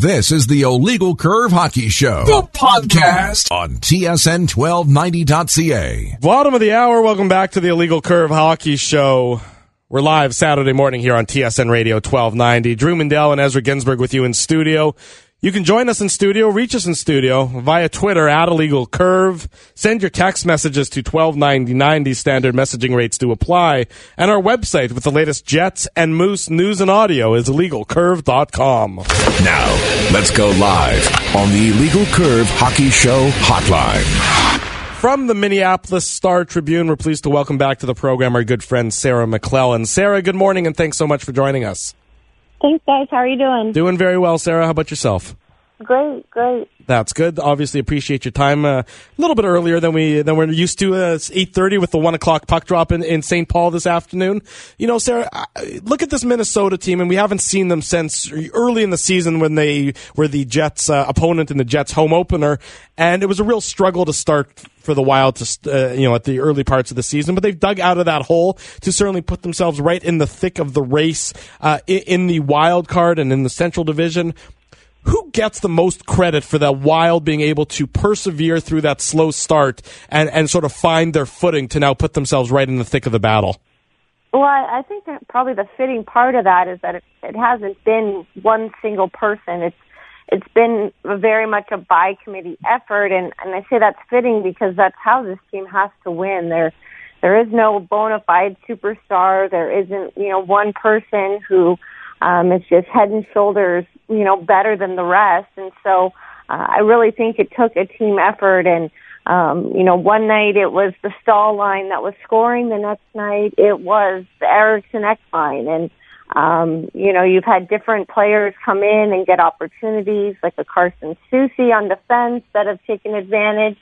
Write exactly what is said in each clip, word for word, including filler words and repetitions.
This is the Illegal Curve Hockey Show, the podcast on T S N twelve ninety dot C A. Bottom of the hour, welcome back to the Illegal Curve Hockey Show. We're live Saturday morning here on T S N Radio twelve ninety. Drew Mandel and Ezra Ginsburg with you in studio. You can join us in studio, reach us in studio via Twitter at Illegal Curve. Send your text messages to twelve ninety ninety. Standard messaging rates do apply. And our website with the latest Jets and Moose news and audio is illegal curve dot com. Now, let's go live on the Illegal Curve Hockey Show hotline. From the Minneapolis Star-Tribune, we're pleased to welcome back to the program our good friend Sarah McClellan. Sarah, good morning, and thanks so much for joining us. Thanks, guys. How are you doing? Doing very well, Sarah. How about yourself? Great, great. That's good. Obviously, appreciate your time. Uh, a little bit earlier than we than we're used to. Uh, it's eight thirty with the one o'clock puck drop in, in Saint Paul this afternoon. You know, Sarah, look at this Minnesota team, and we haven't seen them since early in the season when they were the Jets' uh, opponent in the Jets' home opener, and it was a real struggle to start for the Wild to uh, you know at the early parts of the season. But they've dug out of that hole to certainly put themselves right in the thick of the race uh, in, in the wild card and in the Central Division. Who gets the most credit for that Wild being able to persevere through that slow start and, and sort of find their footing to now put themselves right in the thick of the battle? Well, I, I think that probably the fitting part of that is that it, it hasn't been one single person. It's it's been very much a by-committee effort, and, and I say that's fitting because that's how this team has to win. There there is no bona fide superstar. There isn't, you know, one person who um, is just head and shoulders, you know, better than the rest. And so uh, I really think it took a team effort. And, um, you know, one night it was the Stahl line that was scoring. The next night it was the Eriksson Ek line. And, um, you know, you've had different players come in and get opportunities, like a Carson Soucy on defense that have taken advantage.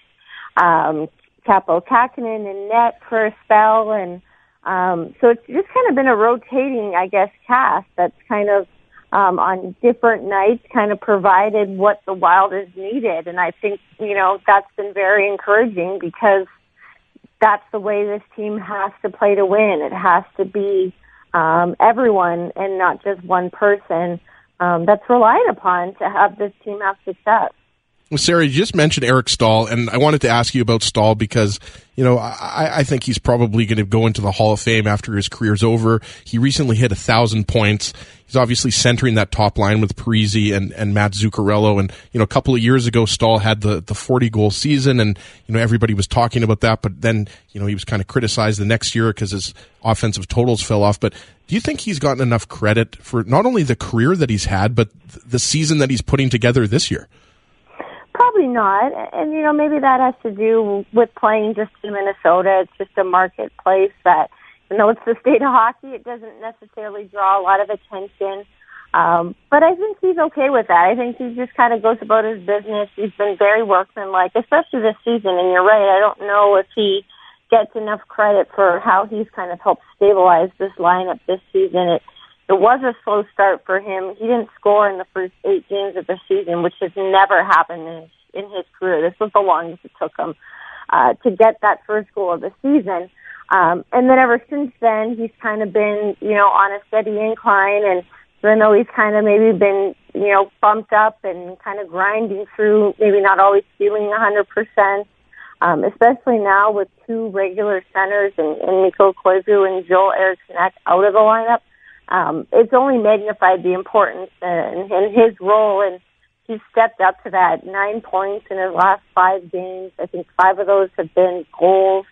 Um, Capo Kakinen in net for a spell. And um, so it's just kind of been a rotating, I guess, cast that's kind of Um, on different nights kind of provided what the Wild has needed. And I think, you know, that's been very encouraging because that's the way this team has to play to win. It has to be um, everyone and not just one person um, that's relied upon to have this team have success. Well, Sarah, you just mentioned Eric Stahl, and I wanted to ask you about Stahl because, you know, I, I think he's probably going to go into the Hall of Fame after his career's over. He recently hit a thousand points. He's obviously centering that top line with Parise and, and Matt Zuccarello. And, you know, a couple of years ago, Stahl had the, the forty-goal season, and, you know, everybody was talking about that. But then, you know, he was kind of criticized the next year because his offensive totals fell off. But do you think he's gotten enough credit for not only the career that he's had, but the season that he's putting together this year? Probably not. And, you know, maybe that has to do with playing just in Minnesota. It's just a marketplace that, you know, it's the state of hockey. It doesn't necessarily draw a lot of attention. Um, but I think he's okay with that. I think he just kind of goes about his business. He's been very workmanlike, especially this season. And you're right, I don't know if he gets enough credit for how he's kind of helped stabilize this lineup this season. It It was a slow start for him. He didn't score in the first eight games of the season, which has never happened in his, in his career. This was the longest it took him uh, to get that first goal of the season. Um, and then ever since then, he's kind of been, you know, on a steady incline. And even though he's kind of maybe been, you know, bumped up and kind of grinding through, maybe not always feeling one hundred percent, um, especially now with two regular centers and, and Mikko Koivu and Joel Eriksson Ek out of the lineup. Um, it's only magnified the importance and, and his role, and he's stepped up to that. Nine points in his last five games. I think five of those have been goals.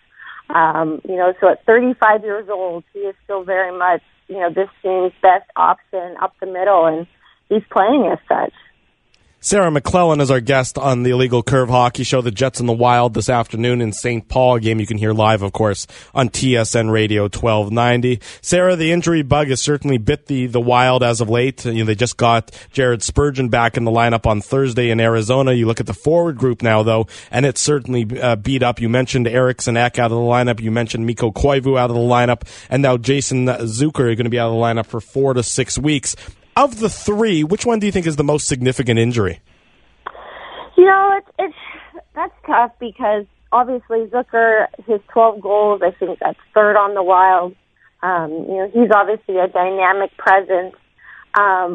Um, you know, so at thirty-five years old, he is still very much, you know, this team's best option up the middle, and he's playing as such. Sarah McClellan is our guest on the Illegal Curve Hockey Show. The Jets and the Wild this afternoon in Saint Paul. A game you can hear live, of course, on T S N Radio twelve ninety. Sarah, the injury bug has certainly bit the, the Wild as of late. You know, they just got Jared Spurgeon back in the lineup on Thursday in Arizona. You look at the forward group now, though, and it's certainly uh, beat up. You mentioned Eriksson Ek out of the lineup. You mentioned Mikko Koivu out of the lineup. And now Jason Zucker is going to be out of the lineup for four to six weeks. Of the three, which one do you think is the most significant injury? You know, it's, it's that's tough because obviously Zucker, his twelve goals, I think that's third on the Wild. Um, you know, he's obviously a dynamic presence. Um,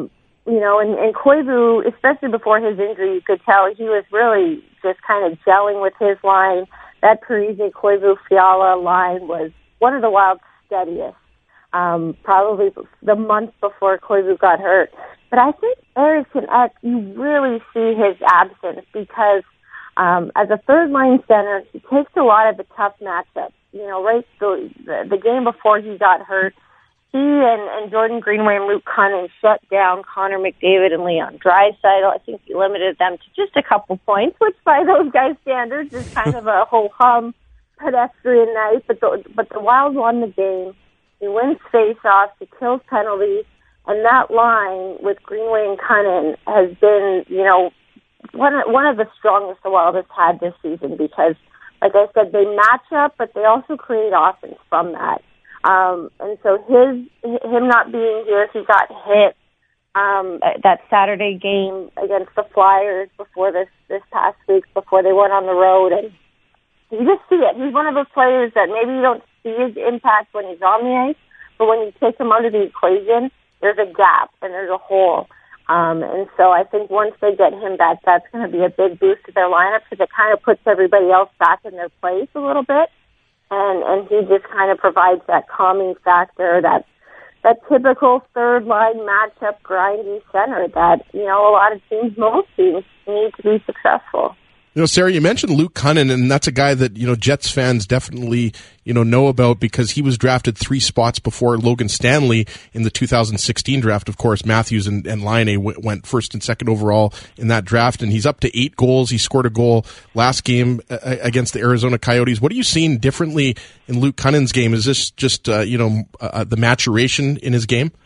you know, and, and Koivu, especially before his injury, you could tell he was really just kind of gelling with his line. That Parise, Koivu, Fiala line was one of the Wild's steadiest, um, probably the month before Koivu got hurt. But I think Eriksson Ek, you really see his absence because um, as a third-line center, he takes a lot of the tough matchups. You know, right the, the, the game before he got hurt, he and, and Jordan Greenway and Luke Cunnin shut down Connor McDavid and Leon Draisaitl. I think he limited them to just a couple points, which by those guys' standards is kind of a ho-hum pedestrian night. But the, but the Wild won the game. He wins face-offs. He kills penalties. And that line with Greenway and Cunnin has been, you know, one of, one of the strongest the Wild has had this season because, like I said, they match up, but they also create offense from that. Um, and so his him not being here, he got hit um, that Saturday game against the Flyers before this this past week, before they went on the road, and you just see it. He's one of those players that maybe you don't see his impact when he's on the ice, but when you take him out of the equation, there's a gap and there's a hole. Um, and so I think once they get him back, that's going to be a big boost to their lineup because it kind of puts everybody else back in their place a little bit. And, and he just kind of provides that calming factor, that that typical third-line matchup grindy center that, you know, a lot of teams, most teams, need to be successful. You know, Sarah, you mentioned Luke Cunnin, and that's a guy that, you know, Jets fans definitely, you know, know about because he was drafted three spots before Logan Stanley in the two thousand sixteen draft. Of course, Matthews and, and Laine w- went first and second overall in that draft, and he's up to eight goals. He scored a goal last game uh, against the Arizona Coyotes. What are you seeing differently in Luke Cunnin's game? Is this just, uh, you know, uh, the maturation in his game?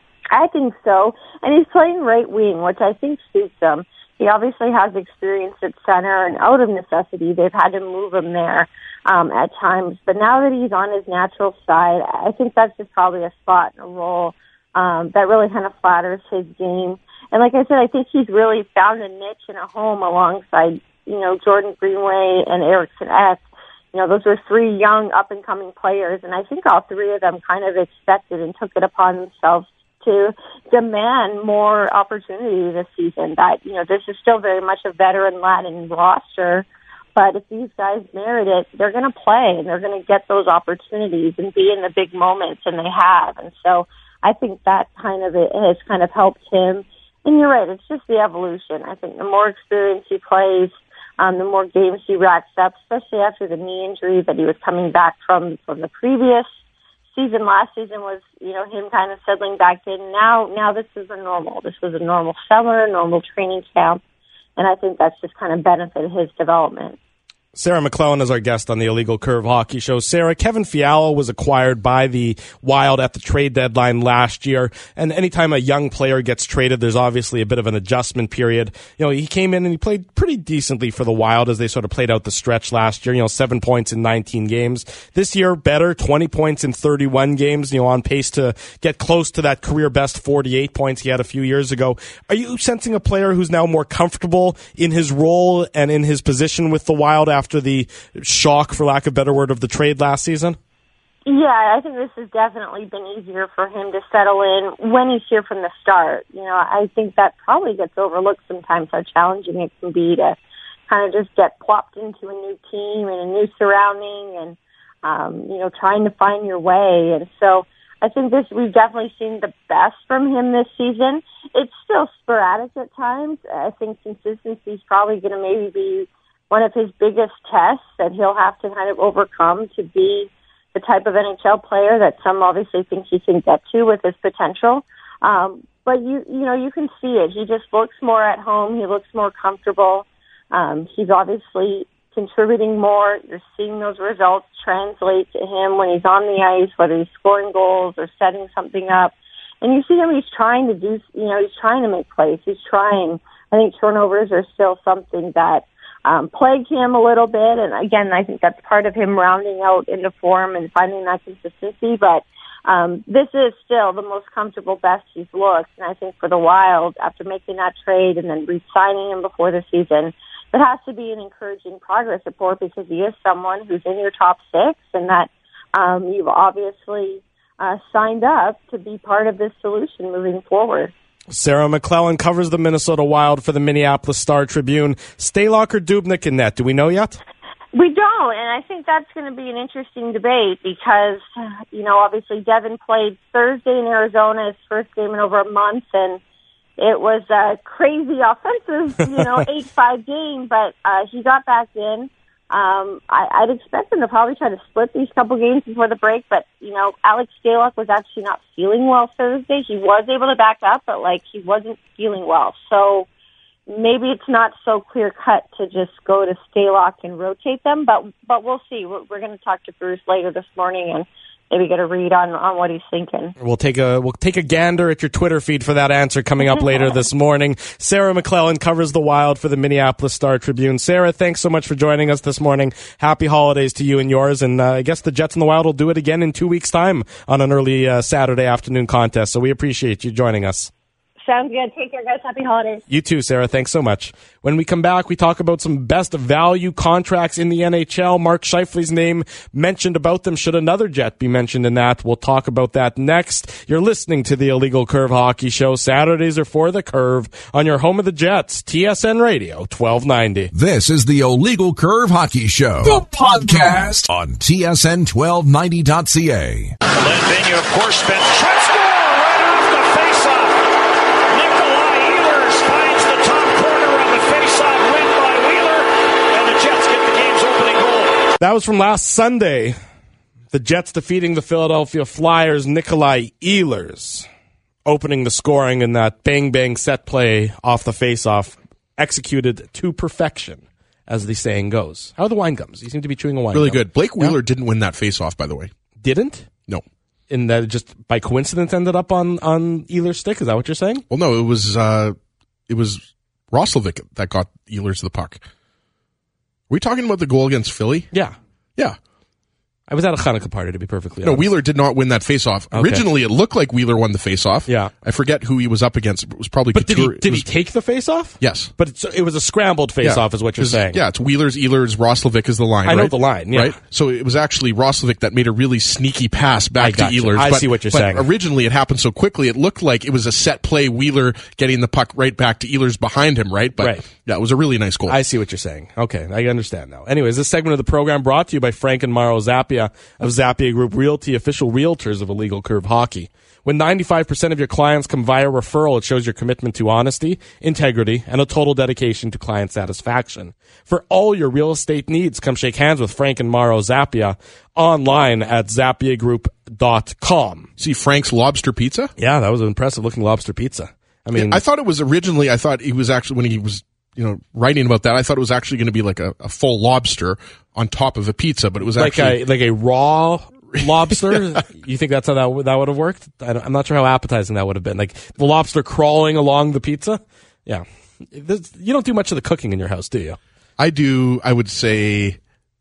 I think so. And he's playing right wing, which I think suits him. He obviously has experience at center, and out of necessity, they've had to move him there um, at times. But now that he's on his natural side, I think that's just probably a spot and a role um, that really kind of flatters his game. And like I said, I think he's really found a niche and a home alongside, you know, Jordan Greenway and Eriksson Ek. You know, those were three young, up-and-coming players, and I think all three of them kind of expected and took it upon themselves to demand more opportunity this season. That, you know, this is still very much a veteran-laden roster, but if these guys merit it, they're going to play and they're going to get those opportunities and be in the big moments, and they have. And so I think that kind of it has kind of helped him. And you're right, it's just the evolution. I think the more experience he plays, um, the more games he racks up, especially after the knee injury that he was coming back from from the previous season. Last season was, you know, him kind of settling back in. Now, now this is a normal. This was a normal summer, normal training camp, and I think that's just kind of benefited his development. Sarah McLellan is our guest on the Illegal Curve Hockey Show. Sarah, Kevin Fiala was acquired by the Wild at the trade deadline last year, and anytime a young player gets traded, there's obviously a bit of an adjustment period. You know, he came in and he played pretty decently for the Wild as they sort of played out the stretch last year. You know, seven points in nineteen games. This year, better, twenty points in thirty-one games. You know, on pace to get close to that career best forty-eight points he had a few years ago. Are you sensing a player who's now more comfortable in his role and in his position with the Wild after after the shock, for lack of a better word, of the trade last season? Yeah, I think this has definitely been easier for him to settle in when he's here from the start. You know, I think that probably gets overlooked sometimes, how challenging it can be to kind of just get plopped into a new team and a new surrounding and, um, you know, trying to find your way. And so I think this, we've definitely seen the best from him this season. It's still sporadic at times. I think consistency is probably going to maybe be one of his biggest tests that he'll have to kind of overcome to be the type of N H L player that some obviously think he can get to with his potential. Um, but you, you know, you can see it. He just looks more at home. He looks more comfortable. Um, he's obviously contributing more. You're seeing those results translate to him when he's on the ice, whether he's scoring goals or setting something up. And you see him, he's trying to do, you know, he's trying to make plays. He's trying. I think turnovers are still something that Um, plague him a little bit, and again, I think that's part of him rounding out into form and finding that consistency, but um, this is still the most comfortable, best he's looked, and I think for the Wild, after making that trade and then re-signing him before the season, it has to be an encouraging progress report because he is someone who's in your top six, and that um, you've obviously uh, signed up to be part of this solution moving forward. Sarah McClellan covers the Minnesota Wild for the Minneapolis Star-Tribune. Stalock or Dubnyk in net? Do we know yet? We don't, and I think that's going to be an interesting debate because, you know, obviously Devin played Thursday in Arizona, his first game in over a month, and it was a crazy offensive, you know, eight five game, but uh, he got back in. Um, I, I'd expect them to probably try to split these couple games before the break, but, you know, Alex Stalock was actually not feeling well Thursday. He was able to back up, but, like, he wasn't feeling well. So maybe it's not so clear-cut to just go to Stalock and rotate them, but but we'll see. We're, we're going to talk to Bruce later this morning and maybe get a read on, on what he's thinking. We'll take a we'll take a gander at your Twitter feed for that answer coming up later this morning. Sarah McClellan covers the Wild for the Minneapolis Star-Tribune. Sarah, thanks so much for joining us this morning. Happy holidays to you and yours, and uh, I guess the Jets and the Wild will do it again in two weeks' time on an early uh, Saturday afternoon contest, so we appreciate you joining us. Sounds good. Take care, guys. Happy holidays. You too, Sarah. Thanks so much. When we come back, we talk about some best value contracts in the N H L. Mark Scheifele's name mentioned about them. Should another Jet be mentioned in that? We'll talk about that next. You're listening to the Illegal Curve Hockey Show. Saturdays are for the Curve on your home of the Jets, T S N Radio, twelve ninety. This is the Illegal Curve Hockey Show, the podcast on T S N twelve ninety dot C A. Glenn Vigneault, of course, spent shots score right off the faceoff. Nikolai Ehlers finds the top corner on the faceoff win by Wheeler, and the Jets get the game's opening goal. That was from last Sunday. The Jets defeating the Philadelphia Flyers. Nikolai Ehlers opening the scoring in that bang-bang set play off the faceoff, executed to perfection, as the saying goes. How are the wine gums? You seem to be chewing a wine Really gum. good. Blake Wheeler Yeah. didn't win that face-off, by the way. Didn't? No. In that it just by coincidence ended up on, on Ehlers' stick? Is that what you're saying? Well, no, it was uh, it was Roslovic that got Ehlers the puck. Were we talking about the goal against Philly? Yeah. Yeah. I was at a Hanukkah party, to be perfectly No, honest. Wheeler did not win that face-off. Okay. Originally, it looked like Wheeler won the face-off. Yeah. I forget who he was up against. It was probably But did Couture. he, did It was- he take the face-off? Yes. But it's, it was a scrambled face-off is what you're It's- saying. Yeah, it's Wheeler's, Ehlers, Roslovic is the line, I know right? the line, yeah. Right? So it was actually Roslovic that made a really sneaky pass I back to got you. Ehlers. I but, see what you're but saying. originally it happened so quickly, it looked like it was a set play, Wheeler getting the puck right back to Ehlers behind him, right? But Right. yeah, it was a really nice goal. I see what you're saying. Okay, I understand now. Anyways, this segment of the program brought to you by Frank and Mauro Zappia of Zappia Group Realty, official realtors of Illegal Curve Hockey. When ninety-five percent of your clients come via referral, it shows your commitment to honesty, integrity, and a total dedication to client satisfaction. For all your real estate needs, come shake hands with Frank and Mauro Zappia online at zappia group dot com. See Frank's Lobster Pizza? Yeah, that was an impressive looking lobster pizza. I mean, I thought it was originally, I thought he was actually, when he was, you know, writing about that, I thought it was actually going to be like a, a full lobster on top of a pizza, but it was like actually. a like a raw lobster. You think that's how that w- that would have worked? I don't, I'm not sure how appetizing that would have been. Like the lobster crawling along the pizza. Yeah, There's, you don't do much of the cooking in your house, do you? I do, I would say,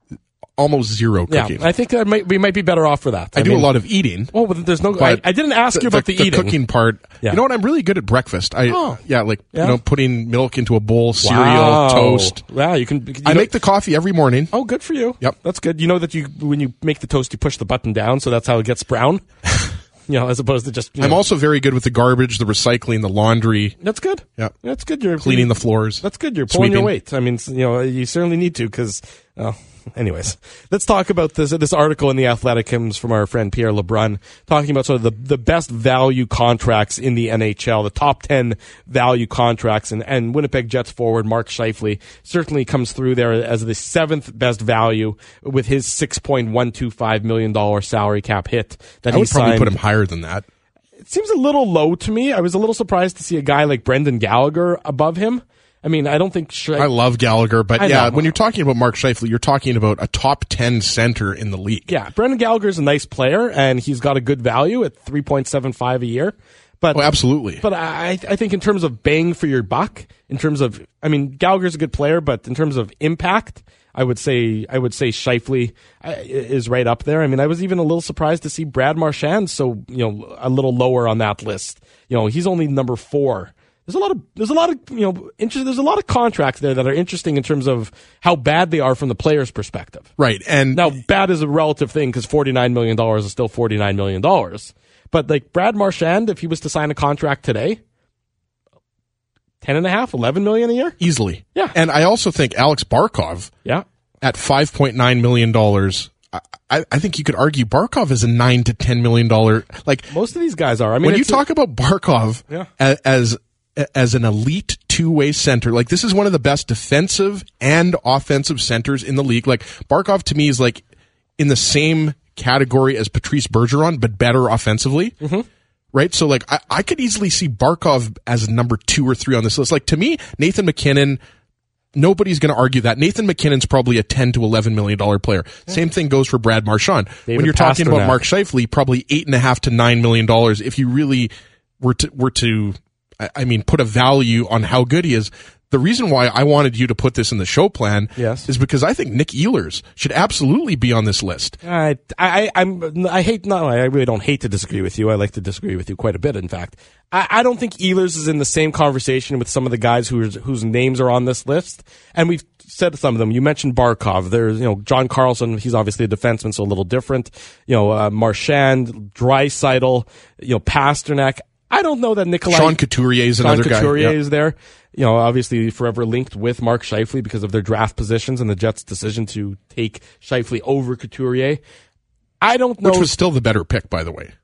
almost zero cooking. Yeah, I think that might, we might be better off for that. I, do mean, a lot of eating. Oh, but there's no. I, but I didn't ask you about the, the eating. cooking part. Yeah. You know what? I'm really good at breakfast. I Oh. yeah, like Yeah. you know, putting milk into a bowl, cereal, Wow. toast. Wow, you can. You I know- make the coffee every morning. Oh, good for you. Yep. That's good. You know that you when you make the toast, you push the button down, so that's how it gets brown. You know, as opposed to just. You I'm know, also very good with the garbage, the recycling, the laundry, That's good. Yep. That's good. You're cleaning the floors. That's good. You're pulling your Sweeping. weight. I mean, s- you know, you certainly need to because, oh, anyways, let's talk about this this article in The Athletic comes from our friend Pierre Lebrun, talking about sort of the, the best value contracts in the N H L, the top ten value contracts, and, and Winnipeg Jets forward Mark Scheifele certainly comes through there as the seventh best value with his six point one two five million dollars salary cap hit that I he would probably signed. put him higher than that. It seems a little low to me. I was a little surprised to see a guy like Brendan Gallagher above him. I mean, I don't think Scheifele... I love Gallagher, but I yeah, know. when you're talking about Mark Scheifele, you're talking about a top ten center in the league. Yeah, Brendan Gallagher's a nice player, and he's got a good value at three point seven five a year. But Oh, absolutely. But I, I think in terms of bang for your buck, in terms of, I mean, Gallagher's a good player, but in terms of impact, I would say I would say Scheifele uh, is right up there. I mean, I was even a little surprised to see Brad Marchand so you know a little lower on that list. You know, he's only number four. There's a lot of there's a lot of you know interest. There's a lot of contracts there that are interesting in terms of how bad they are from the player's perspective. Right, and Now, bad is a relative thing because forty-nine million dollars is still forty-nine million dollars. But like Brad Marchand, if he was to sign a contract today, ten and a half, eleven million a year? Easily. Yeah. And I also think Alex Barkov Yeah. at five point nine million dollars, I, I think you could argue Barkov is a nine to ten million dollars. Like, Most of these guys are. I mean, when you it's a- talk about Barkov Yeah. a- as as an elite two-way center, like this is one of the best defensive and offensive centers in the league. Like Barkov to me is like in the same category as Patrice Bergeron, but better offensively. Mm-hmm. Right? So like I, I could easily see Barkov as number two or three on this list. Like to me, Nathan McKinnon, nobody's going to argue that. Nathan McKinnon's probably a ten to eleven million dollar player. Yeah. Same thing goes for Brad Marchand. David when you're talking Pasternak. about Mark Scheifele, probably eight and a half to nine million dollars. If you really were to were to, I mean, put a value on how good he is. The reason why I wanted you to put this in the show plan Yes. is because I think Nick Ehlers should absolutely be on this list. I, I, I'm, I hate, no, I really don't hate to disagree with you. I like to disagree with you quite a bit, in fact. I, I don't think Ehlers is in the same conversation with some of the guys who's, whose names are on this list. And we've said some of them. You mentioned Barkov. There's, you know, John Carlson. He's obviously a defenseman, so a little different. You know, uh, Marchand, Draisaitl, you know, Pasternak. I don't know that Nikolai. Sean Couturier is another Sean guy. Couturier Yeah. is there. You know, obviously forever linked with Mark Scheifele because of their draft positions and the Jets' decision to take Scheifele over Couturier. I don't know. Which was still the better pick, by the way.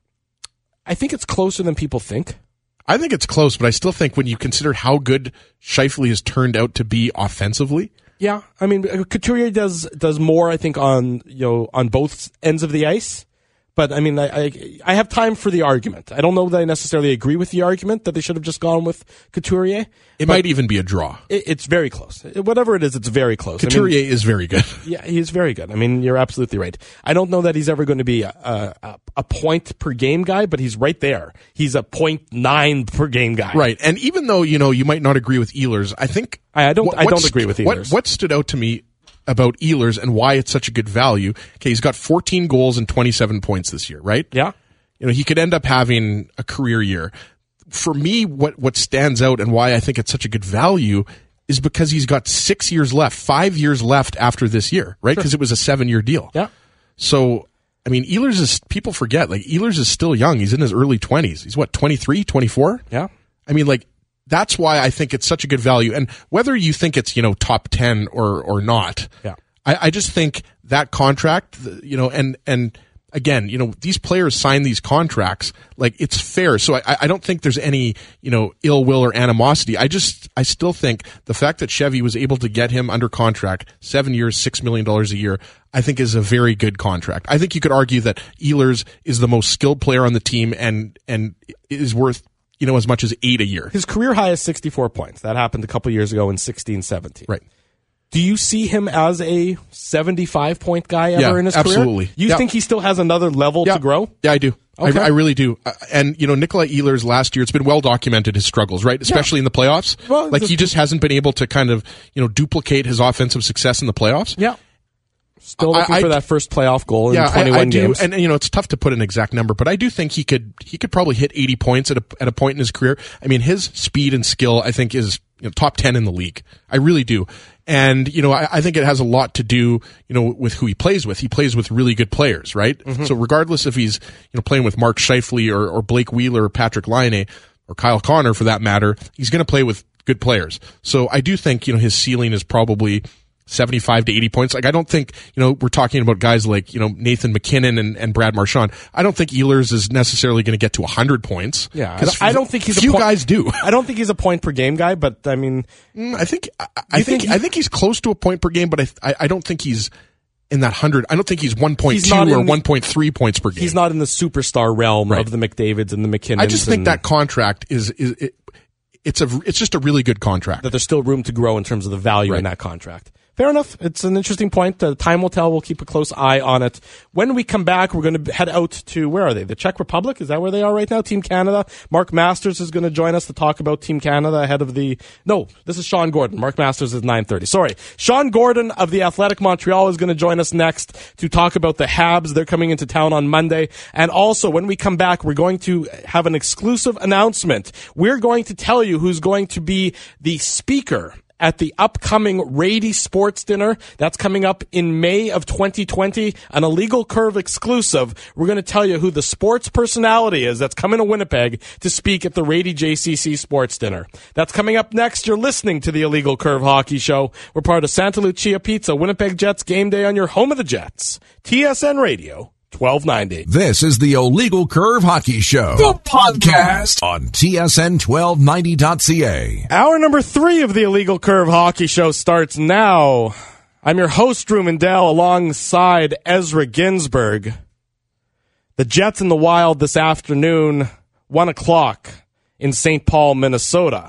I think it's closer than people think. I think it's close, but I still think when you consider how good Scheifele has turned out to be offensively. Yeah, I mean, Couturier does does more, I think, on you know on both ends of the ice. But I mean, I, I I have time for the argument. I don't know that I necessarily agree with the argument that they should have just gone with Couturier. It might even be a draw. It, it's very close. It, whatever it is, it's very close. Couturier I mean, is very good. yeah, he's very good. I mean, you're absolutely right. I don't know that he's ever going to be a, a, a point per game guy, but he's right there. He's a point nine per game guy. Right. And even though, you know, you might not agree with Ehlers, I think I, I don't. what, I don't st- agree with Ehlers. What, what stood out to me about Ehlers and why it's such a good value? Okay, he's got fourteen goals and twenty-seven points this year, right? Yeah. You know, he could end up having a career year. For me, what, what stands out and why I think it's such a good value is because he's got six years left, five years left after this year, right? Because Sure. it was a seven-year deal. Yeah. So, I mean, Ehlers is, people forget, like, Ehlers is still young. He's in his early twenties. He's what, twenty-three, twenty-four? Yeah. I mean, like, that's why I think it's such a good value. And whether you think it's, you know, top ten or, or not, Yeah. I, I just think that contract, you know, and, and again, you know, these players sign these contracts, like it's fair. So I, I don't think there's any, you know, ill will or animosity. I just, I still think the fact that Chevy was able to get him under contract, seven years, six million dollars a year, I think is a very good contract. I think you could argue that Ehlers is the most skilled player on the team and, and is worth, you know, as much as eight a year. His career high is sixty-four points. That happened a couple years ago in sixteen seventeen. Right. Do you see him as a seventy-five point guy ever Yeah, in his absolutely. career? You Yeah. think he still has another level Yeah. to grow? Yeah, I do. Okay. I, I really do. Uh, and, you know, Nikolai Ehlers last year, it's been well documented his struggles, right? Especially in the playoffs. Well, like the- he just hasn't been able to kind of, you know, duplicate his offensive success in the playoffs. Yeah. Still looking I- I- for that first playoff goal in Yeah, I, twenty-one I do. games. And, you know, it's tough to put an exact number, but I do think he could, he could probably hit eighty points at a, at a point in his career. I mean, his speed and skill, I think, is you know, top ten in the league. I really do. And, you know, I, I think it has a lot to do, you know, with who he plays with. He plays with really good players, right? Mm-hmm. So regardless if he's, you know, playing with Mark Scheifele or, or Blake Wheeler or Patrick Laine or Kyle Connor for that matter, he's going to play with good players. So I do think, you know, his ceiling is probably seventy-five to eighty points. Like, I don't think, you know, we're talking about guys like, you know, Nathan McKinnon and, and Brad Marchand. I don't think Ehlers is necessarily going to get to one hundred points. Yeah, I 'Cause don't, I don't think he's few a point, guys do. I don't think he's a point per game guy, but I mean, Mm, I think, I, I You think, think he- I think he's close to a point per game, but I, I, I don't think he's in that hundred. I don't think he's one point He's two not or in the- one point three points per game. he's not in the superstar realm Right. of the McDavids and the McKinnons. I just think and that contract is, is it, it's a, it's just a really good contract. that there's still room to grow in terms of the value in Right. that contract. Fair enough. It's an interesting point. Uh, time will tell. We'll keep a close eye on it. When we come back, we're going to head out to, where are they? The Czech Republic? Is that where they are right now? Team Canada. Mark Masters is going to join us to talk about Team Canada ahead of the, no, this is Sean Gordon. Mark Masters is nine thirty. Sorry. Sean Gordon of the Athletic Montreal is going to join us next to talk about the Habs. They're coming into town on Monday. And also, when we come back, we're going to have an exclusive announcement. We're going to tell you who's going to be the speaker at the upcoming Rady Sports Dinner. That's coming up in May of twenty twenty, an Illegal Curve exclusive. We're going to tell you who the sports personality is that's coming to Winnipeg to speak at the Rady J C C Sports Dinner. That's coming up next. You're listening to the Illegal Curve Hockey Show. We're part of Santa Lucia Pizza, Winnipeg Jets game day on your home of the Jets. T S N Radio. twelve ninety. This is the Illegal Curve Hockey Show, the podcast on T S N twelve ninety dot C A. Hour number three of the Illegal Curve Hockey Show starts now. I'm your host, Drew Mandel, alongside Ezra Ginsburg. The Jets in the Wild this afternoon, one o'clock in Saint Paul, Minnesota.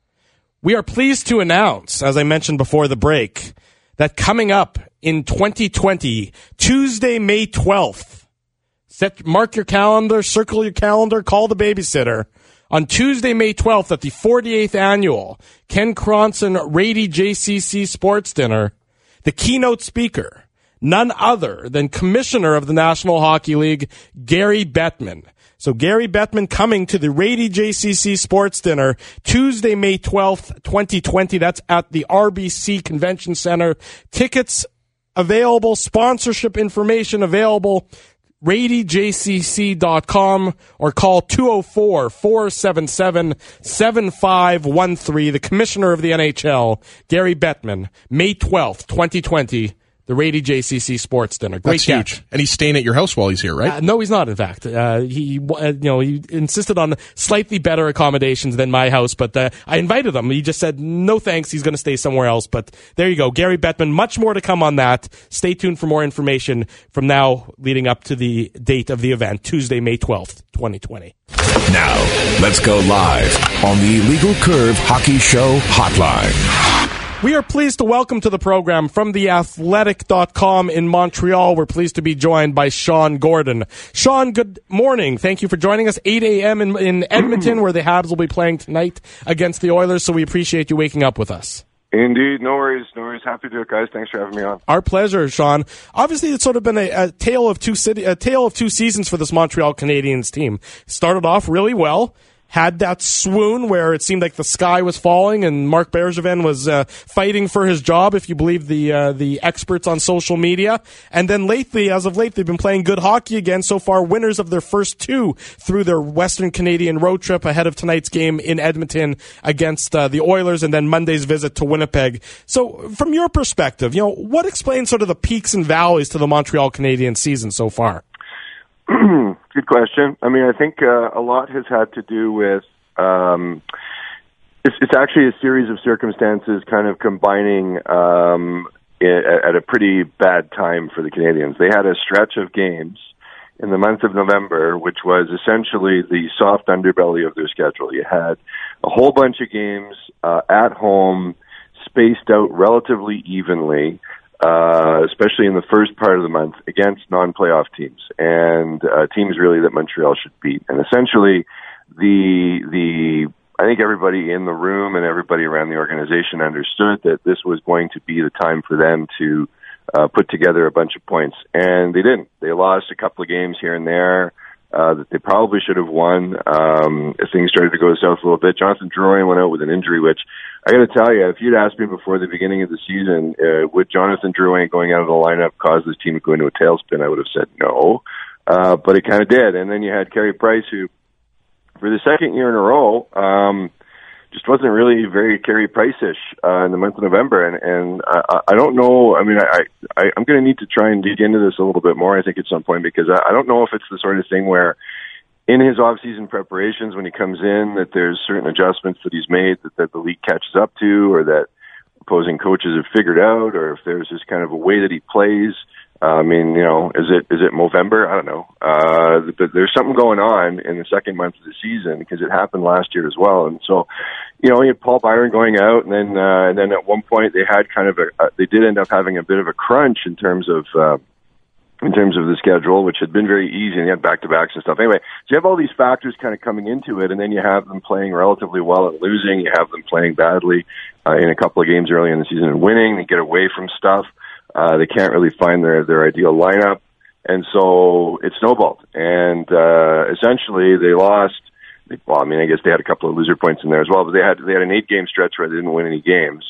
We are pleased to announce, as I mentioned before the break, that coming up in twenty twenty, Tuesday, May twelfth, set, mark your calendar, circle your calendar, call the babysitter. On Tuesday, May twelfth, at the forty-eighth annual Ken Cronson Rady J C C Sports Dinner, the keynote speaker, none other than Commissioner of the National Hockey League, Gary Bettman. So Gary Bettman coming to the Rady J C C Sports Dinner Tuesday, May twelfth, twenty twenty. That's at the R B C Convention Center. Tickets available, sponsorship information available, rady j c c dot com or call two oh four, four seven seven, seven five one three. The Commissioner of the N H L, Gary Bettman, May twelfth, twenty twenty. The Rady J C C Sports Dinner. Great That's catch. huge. And he's staying at your house while he's here, right? Uh, no, he's not, in fact. Uh, he, uh, you know, he insisted on slightly better accommodations than my house, but uh, I invited him. He just said, no thanks, he's going to stay somewhere else. But there you go, Gary Bettman. Much more to come on that. Stay tuned for more information from now leading up to the date of the event, Tuesday, May twelfth, twenty twenty. Now, let's go live on the Illegal Curve Hockey Show hotline. We are pleased to welcome to the program from the athletic dot com in Montreal. We're pleased to be joined by Sean Gordon. Sean, good morning. Thank you for joining us. eight a.m. in, in Edmonton, where the Habs will be playing tonight against the Oilers, so we appreciate you waking up with us. Indeed. No worries. No worries. Happy to do it, guys. Thanks for having me on. Our pleasure, Sean. Obviously, it's sort of been a, a tale of two city, a tale of two seasons for this Montreal Canadiens team. Started off really well. Had that swoon where it seemed like the sky was falling and Mark Bergevin was uh, fighting for his job, if you believe the uh, the experts on social media. And then lately, as of late, they've been playing good hockey again. So far, winners of their first two through their Western Canadian road trip ahead of tonight's game in Edmonton against uh, the Oilers, and then Monday's visit to Winnipeg. So from your perspective, you know, what explains sort of the peaks and valleys to the Montreal Canadiens season so far? Good question. I mean, I think uh, a lot has had to do with um, it's, it's actually a series of circumstances kind of combining um, at, at a pretty bad time for the Canadiens. They had a stretch of games in the month of November, which was essentially the soft underbelly of their schedule. You had a whole bunch of games uh, at home, spaced out relatively evenly. Uh, especially in the first part of the month against non-playoff teams and uh, teams really that Montreal should beat. And essentially, the the I think everybody in the room and everybody around the organization understood that this was going to be the time for them to uh, put together a bunch of points, and they didn't. They lost a couple of games here and there uh, that they probably should have won. Um, as things started to go south a little bit, Jonathan Drouin went out with an injury, which I got to tell you, if you'd asked me before the beginning of the season, uh, would Jonathan Drouin going out of the lineup cause this team to go into a tailspin, I would have said no. Uh, but it kind of did. And then you had Carey Price, who, for the second year in a row, um, just wasn't really very Carey Price-ish uh, in the month of November. And, and I, I don't know. I mean, I, I, I'm going to need to try and dig into this a little bit more, I think, at some point, because I, I don't know if it's the sort of thing where in his off-season preparations, when he comes in, that there's certain adjustments that he's made that, that the league catches up to, or that opposing coaches have figured out, or if there's this kind of a way that he plays. Uh, I mean, you know, is it is it Movember? I don't know. Uh, but there's something going on in the second month of the season, because it happened last year as well. And so, you know, you had Paul Byron going out, and then uh, and then at one point they had kind of a uh, they did end up having a bit of a crunch in terms of. Uh, in terms of the schedule, which had been very easy, and you had back-to-backs and stuff. Anyway, so you have all these factors kind of coming into it, and then you have them playing relatively well and losing. You have them playing badly uh, in a couple of games early in the season and winning. They get away from stuff. Uh, they can't really find their, their ideal lineup. And so it snowballed. And uh, essentially they lost, well, I mean, I guess they had a couple of loser points in there as well, but they had they had an eight-game stretch where they didn't win any games.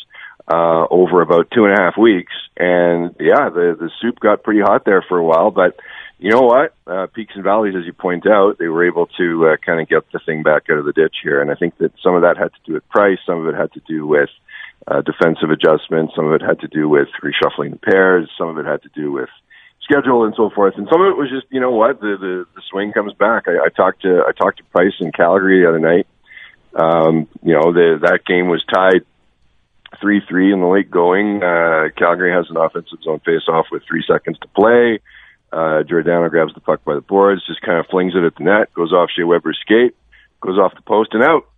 uh, over about two and a half weeks. And yeah, the, the soup got pretty hot there for a while, but you know what? Uh, peaks and valleys, as you point out, they were able to uh, kind of get the thing back out of the ditch here. And I think that some of that had to do with price, some of it had to do with uh, defensive adjustments, some of it had to do with reshuffling the pairs, some of it had to do with schedule and so forth. And some of it was just, you know what, the the, the swing comes back. I, I talked to I talked to Price in Calgary the other night. Um, you know, the, that game was tied three three in the late going. Uh, Calgary has an offensive zone face-off with three seconds to play. Uh, Giordano grabs the puck by the boards, just kind of flings it at the net, goes off Shea Weber's skate, goes off the post and out.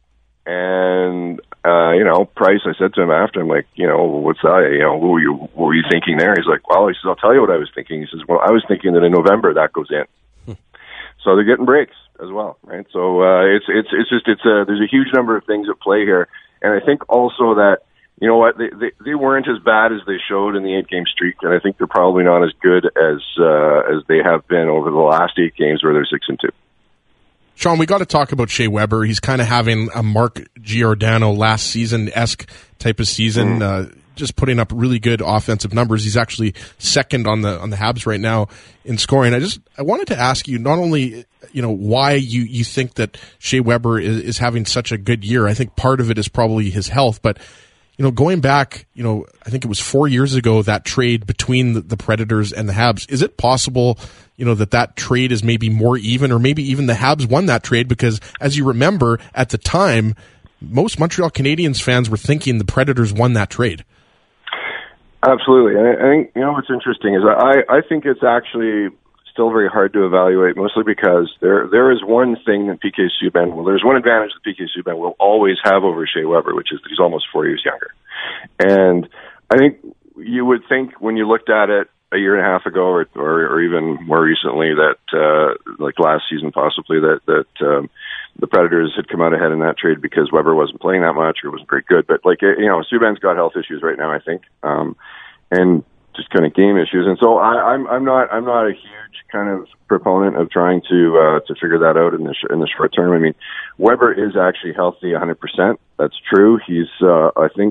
And, uh, you know, Price, I said to him after, I'm like, you know, what's that? You know, what were you, what were you thinking there? He's like, well, he says, I'll tell you what I was thinking. He says, well, I was thinking that in November that goes in. So they're getting breaks as well, right? So, uh, it's, it's, it's just, it's a, there's a huge number of things at play here. And I think also that, you know what, they, they, they weren't as bad as they showed in the eight-game streak, and I think they're probably not as good as, uh, as they have been over the last eight games where they're six and two. Sean, we got to talk about Shea Weber. He's kind of having a Mark Giordano last season-esque type of season, mm. uh, just putting up really good offensive numbers. He's actually second on the on the Habs right now in scoring. I just I wanted to ask you not only you know why you, you think that Shea Weber is, is having such a good year. I think part of it is probably his health, but you know going back, you know I think it was four years ago that trade between the, the Predators and the Habs. Is it possible? You know, that that trade is maybe more even, or maybe even the Habs won that trade because, as you remember, at the time, most Montreal Canadiens fans were thinking the Predators won that trade. Absolutely. And I think, you know, what's interesting is I, I think it's actually still very hard to evaluate, mostly because there there is one thing that P K Subban, well, there's one advantage that P K Subban will always have over Shea Weber, which is that he's almost four years younger. And I think you would think when you looked at it a year and a half ago, or or, or even more recently, that uh, like last season possibly, that that um, the Predators had come out ahead in that trade because Weber wasn't playing that much or wasn't very good. But like you know, Subban's got health issues right now, I think, um, and just kind of game issues. And so I, I'm I'm not I'm not a huge kind of proponent of trying to uh, to figure that out in the sh- in the short term. I mean, Weber is actually healthy one hundred percent. That's true. He's uh, I think.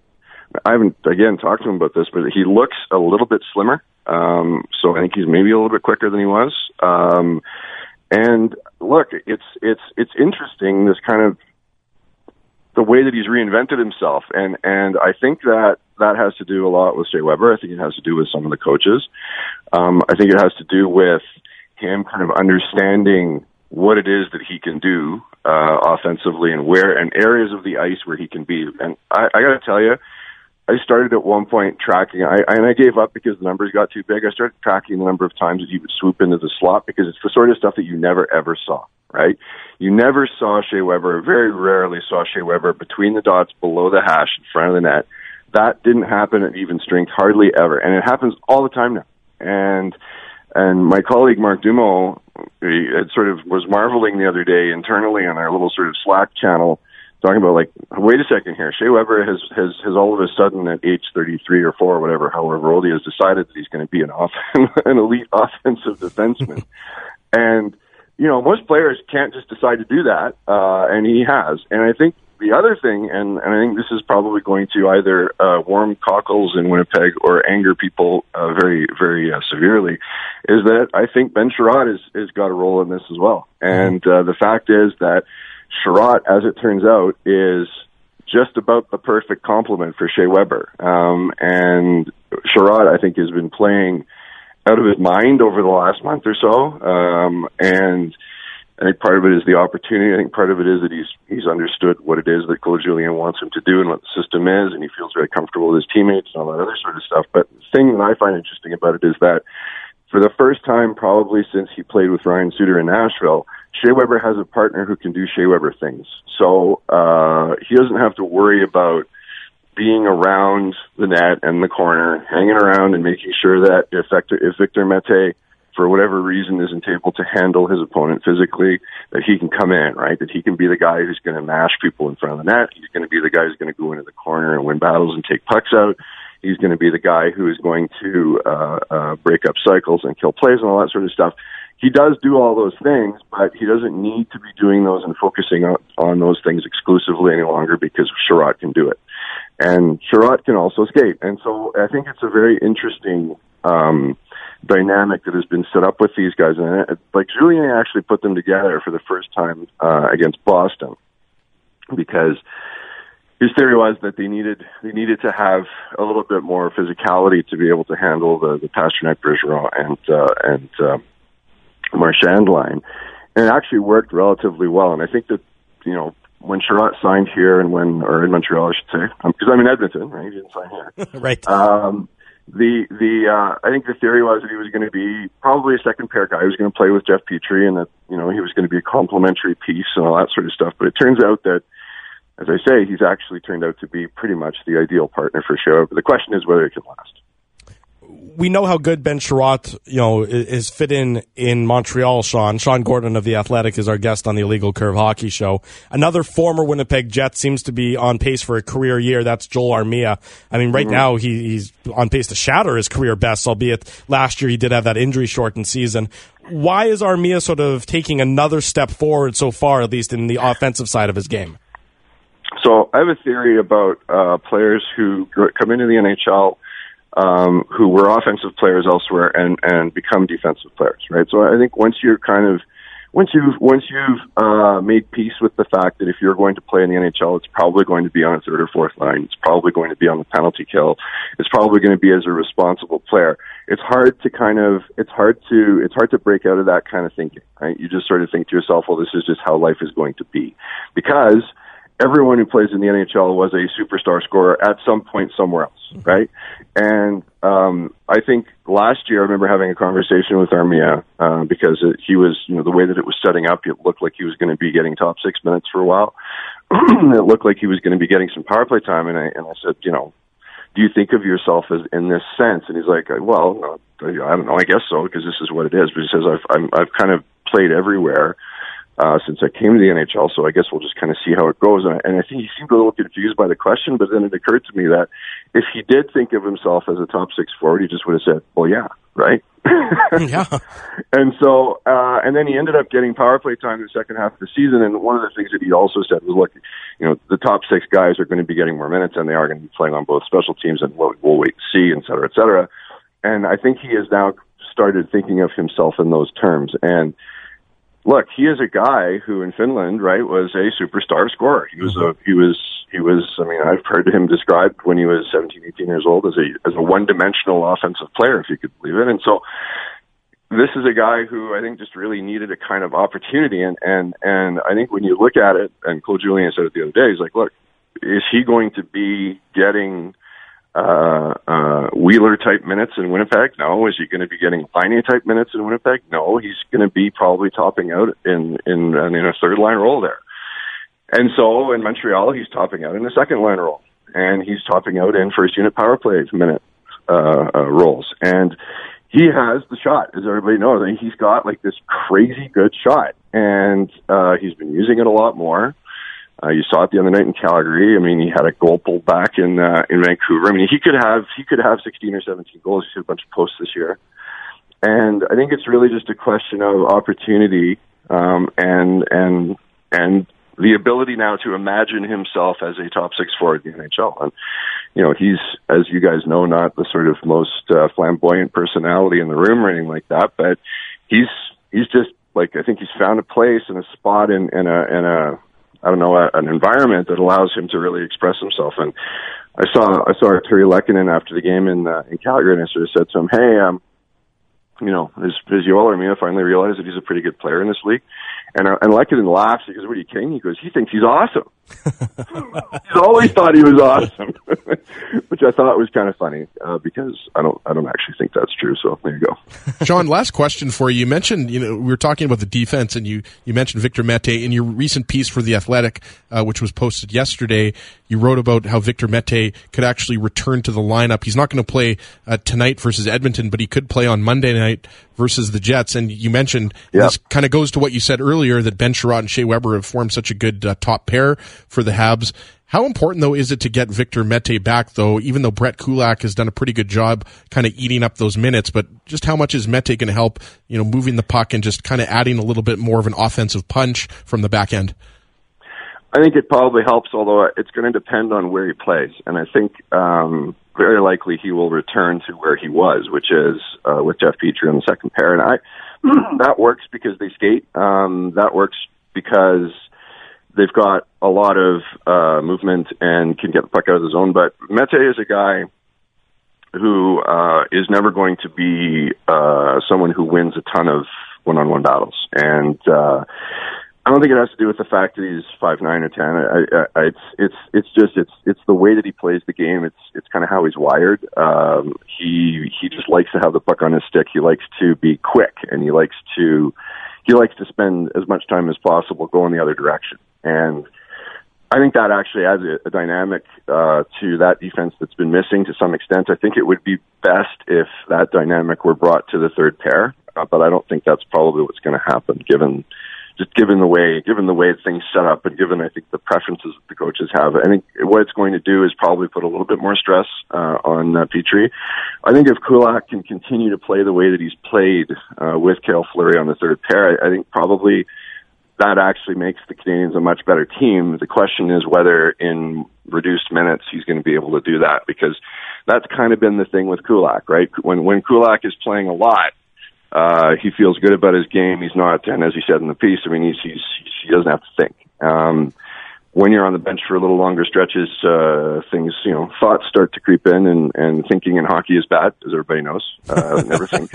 I haven't, again, talked to him about this, but he looks a little bit slimmer. Um, so I think he's maybe a little bit quicker than he was. Um, and look, it's, it's, it's interesting, this kind of, the way that he's reinvented himself. And, and I think that that has to do a lot with Shea Weber. I think it has to do with some of the coaches. Um, I think it has to do with him kind of understanding what it is that he can do, uh, offensively and where, and areas of the ice where he can be. And I, I gotta tell you, I started at one point tracking, I, and I gave up because the numbers got too big. I started tracking the number of times that he would swoop into the slot because it's the sort of stuff that you never ever saw, right? You never saw Shea Weber, very rarely saw Shea Weber between the dots below the hash in front of the net. That didn't happen at even strength, hardly ever. And it happens all the time now. And, and my colleague Mark Dumo he had sort of was marveling the other day internally on our little sort of Slack channel, talking about like, wait a second here. Shea Weber has, has, has all of a sudden at age thirty-three or four or whatever, however old he has, decided that he's going to be an off, an elite offensive defenseman. And, you know, most players can't just decide to do that. Uh, and he has. And I think the other thing, and, and I think this is probably going to either, uh, warm cockles in Winnipeg or anger people, uh, very, very uh, severely, is that I think Ben Sherratt has, has got a role in this as well. And, uh, the fact is that Sherratt, as it turns out, is just about the perfect complement for Shea Weber. Um, and Sherratt, I think, has been playing out of his mind over the last month or so. Um, and I think part of it is the opportunity. I think part of it is that he's he's understood what it is that Claude Julien wants him to do and what the system is, and he feels very comfortable with his teammates and all that other sort of stuff. But the thing that I find interesting about it is that for the first time probably since he played with Ryan Suter in Nashville, Shea Weber has a partner who can do Shea Weber things. So uh, he doesn't have to worry about being around the net and the corner, hanging around and making sure that if Victor, if Victor Mete, for whatever reason, isn't able to handle his opponent physically, that he can come in, right? That he can be the guy who's going to mash people in front of the net. He's going to be the guy who's going to go into the corner and win battles and take pucks out. He's going to be the guy who is going to uh, uh, break up cycles and kill plays and all that sort of stuff. He does do all those things, but he doesn't need to be doing those and focusing on, on those things exclusively any longer because Sherratt can do it. and Sherratt can also skate. And so I think it's a very interesting um, dynamic that has been set up with these guys. And it, like Julien actually put them together for the first time uh, against Boston, because his theory was that they needed they needed to have a little bit more physicality to be able to handle the, the Pastrnak, Bergeron, and uh, and uh, Marchand line, and it actually worked relatively well. And I think that, you know, when Sherratt signed here and when, or in Montreal, I should say, because I'm in Edmonton, right? He didn't sign here, right? Um, the the uh, I think the theory was that he was going to be probably a second pair guy. He was going to play with Jeff Petrie, and that, you know, he was going to be a complementary piece and all that sort of stuff. But it turns out that, as I say, he's actually turned out to be pretty much the ideal partner for Sherratt. But the question is whether it can last. We know how good Ben Sherratt, you know, is fit in in Montreal, Sean. Sean Gordon of The Athletic is our guest on the Illegal Curve Hockey Show. Another former Winnipeg Jet seems to be on pace for a career year. That's Joel Armia. I mean, right mm-hmm. now he, he's on pace to shatter his career best, albeit last year he did have that injury-shortened season. Why is Armia sort of taking another step forward so far, at least in the offensive side of his game? So I have a theory about uh, players who come into the N H L um, who were offensive players elsewhere and, and become defensive players, right? So I think once you're kind of once you've once you've uh, made peace with the fact that if you're going to play in the N H L, it's probably going to be on a third or fourth line. It's probably going to be on the penalty kill. It's probably going to be as a responsible player. It's hard to kind of it's hard to it's hard to break out of that kind of thinking, right? You just sort of think to yourself, well, this is just how life is going to be, because everyone who plays in the N H L was a superstar scorer at some point somewhere else, right? And um, I think last year I remember having a conversation with Armia uh, because it, he was, you know, the way that it was setting up, it looked like he was going to be getting top six minutes for a while. It looked like he was going to be getting some power play time, and I and I said, you know, do you think of yourself as in this sense? And he's like, well, no, I don't know, I guess so, because this is what it is. But he says, I've I'm, I've kind of played everywhere Uh, since I came to the N H L, so I guess we'll just kind of see how it goes. And I, and I think he seemed a little confused by the question, but then it occurred to me that if he did think of himself as a top six forward, he just would have said, well, yeah, right? Yeah. And so, uh, and then he ended up getting power play time in the second half of the season, and one of the things that he also said was, look, you know, the top six guys are going to be getting more minutes, and they are going to be playing on both special teams, and we'll, we'll wait and see, et cetera, et cetera. And I think he has now started thinking of himself in those terms. And look, he is a guy who in Finland, right, was a superstar scorer. He was a, he was, he was, I mean, I've heard him described when he was seventeen, eighteen years old as a, as a one-dimensional offensive player, if you could believe it. And so this is a guy who I think just really needed a kind of opportunity. And, and, and I think when you look at it, and Claude Julien said it the other day, he's like, look, is he going to be getting Uh, uh, Wheeler-type minutes in Winnipeg? No. Is he going to be getting Laine-type minutes in Winnipeg? No. He's going to be probably topping out in, in, in a third-line role there. And so in Montreal, he's topping out in a second-line role. And he's topping out in first-unit power play minute uh, uh, roles. And he has the shot, as everybody knows. I mean, he's got, like, this crazy good shot. And uh, he's been using it a lot more. Uh, you saw it the other night in Calgary. I mean, he had a goal pulled back in uh, in Vancouver. I mean, he could have he could have sixteen or seventeen goals. He's hit a bunch of posts this year, and I think it's really just a question of opportunity um, and and and the ability now to imagine himself as a top six forward in the N H L. And you know, he's, as you guys know, not the sort of most uh, flamboyant personality in the room or anything like that, but he's he's just like, I think he's found a place and a spot in in a in a I don't know, a, an environment that allows him to really express himself. And I saw I saw Terry Lehkonen after the game in uh, in Calgary, and I sort of said to him, "Hey, um, you know, has, has Joel Armia finally realized that he's a pretty good player in this league?" And uh, and Lehkonen laughs. He goes, "What are you kidding?" He goes, "He thinks he's awesome." He's always thought he was awesome, which I thought was kind of funny uh, because I don't I don't actually think that's true. So there you go. Sean, last question for you. You mentioned, you know, we were talking about the defense, and you, you mentioned Victor Mete in your recent piece for The Athletic, uh, which was posted yesterday. You wrote about how Victor Mete could actually return to the lineup. He's not going to play uh, tonight versus Edmonton, but he could play on Monday night versus the Jets. And you mentioned, yep, this kind of goes to what you said earlier, that Ben Sherratt and Shea Weber have formed such a good uh, top pair for the Habs. How important, though, is it to get Victor Mete back, though, even though Brett Kulak has done a pretty good job kind of eating up those minutes, but just how much is Mete going to help, you know, moving the puck and just kind of adding a little bit more of an offensive punch from the back end? I think it probably helps, although it's going to depend on where he plays. And I think um, very likely he will return to where he was, which is uh, with Jeff Petrie on the second pair. And I that works because they skate. Um, that works because they've got a lot of uh, movement and can get the puck out of the zone. But Mete is a guy who uh, is never going to be uh, someone who wins a ton of one-on-one battles. And uh, I don't think it has to do with the fact that he's five nine or ten. I, I, I, it's it's it's just it's it's the way that he plays the game. It's it's kind of how he's wired. Um, he he just likes to have the puck on his stick. He likes to be quick, and he likes to he likes to spend as much time as possible going the other direction. And I think that actually adds a, a dynamic uh, to that defense that's been missing to some extent. I think it would be best if that dynamic were brought to the third pair, uh, but I don't think that's probably what's going to happen, given just given the way given the way things set up, and given I think the preferences that the coaches have. I think what it's going to do is probably put a little bit more stress uh, on uh, Petrie. I think if Kulak can continue to play the way that he's played uh, with Cale Fleury on the third pair, I, I think probably that actually makes the Canadians a much better team. The question is whether in reduced minutes he's going to be able to do that, because that's kind of been the thing with Kulak, right? When when Kulak is playing a lot, uh, he feels good about his game. He's not, and as he said in the piece, I mean, he's, he's, he doesn't have to think. Um, when you're on the bench for a little longer stretches, uh, things, you know, thoughts start to creep in, and, and thinking in hockey is bad, as everybody knows. Uh, never think.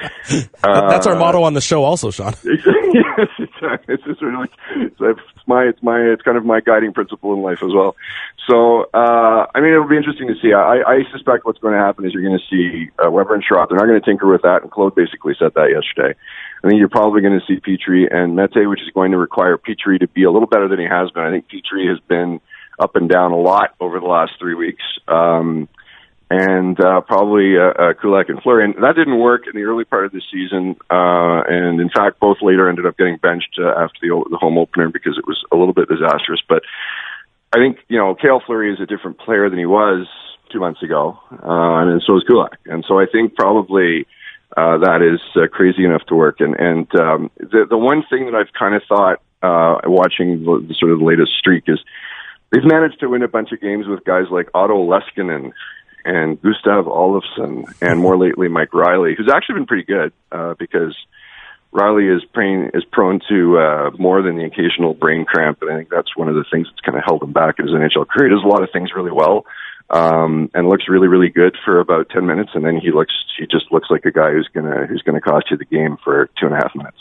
Uh, That's our motto on the show also, Sean. Yes, it's, uh, it's just really, it's, it's my, it's my, it's kind of my guiding principle in life as well. So, uh, I mean, it'll be interesting to see. I, I suspect what's going to happen is you're going to see uh, Weber and Schrott. They're not going to tinker with that, and Claude basically said that yesterday. I think you're probably going to see Petrie and Mete, which is going to require Petrie to be a little better than he has been. I think Petrie has been up and down a lot over the last three weeks. Um, and uh, probably uh, uh, Kulak and Fleury. And that didn't work in the early part of the season. Uh, and, in fact, both later ended up getting benched uh, after the, the home opener because it was a little bit disastrous. But I think, you know, Cale Fleury is a different player than he was two months ago. Uh, and so is Kulak. And so I think probably uh, that is uh, crazy enough to work. And, and um, the, the one thing that I've kind of thought uh, watching the, the sort of the latest streak is they've managed to win a bunch of games with guys like Otto Leskinen and Gustav Olofsson, and more lately Mike Riley, who's actually been pretty good uh, because Riley is prone, is prone to uh, more than the occasional brain cramp, and I think that's one of the things that's kind of held him back in his N H L career. He does a lot of things really well, um, and looks really, really good for about ten minutes, and then he looks he just looks like a guy who's gonna who's gonna cost you the game for two and a half minutes.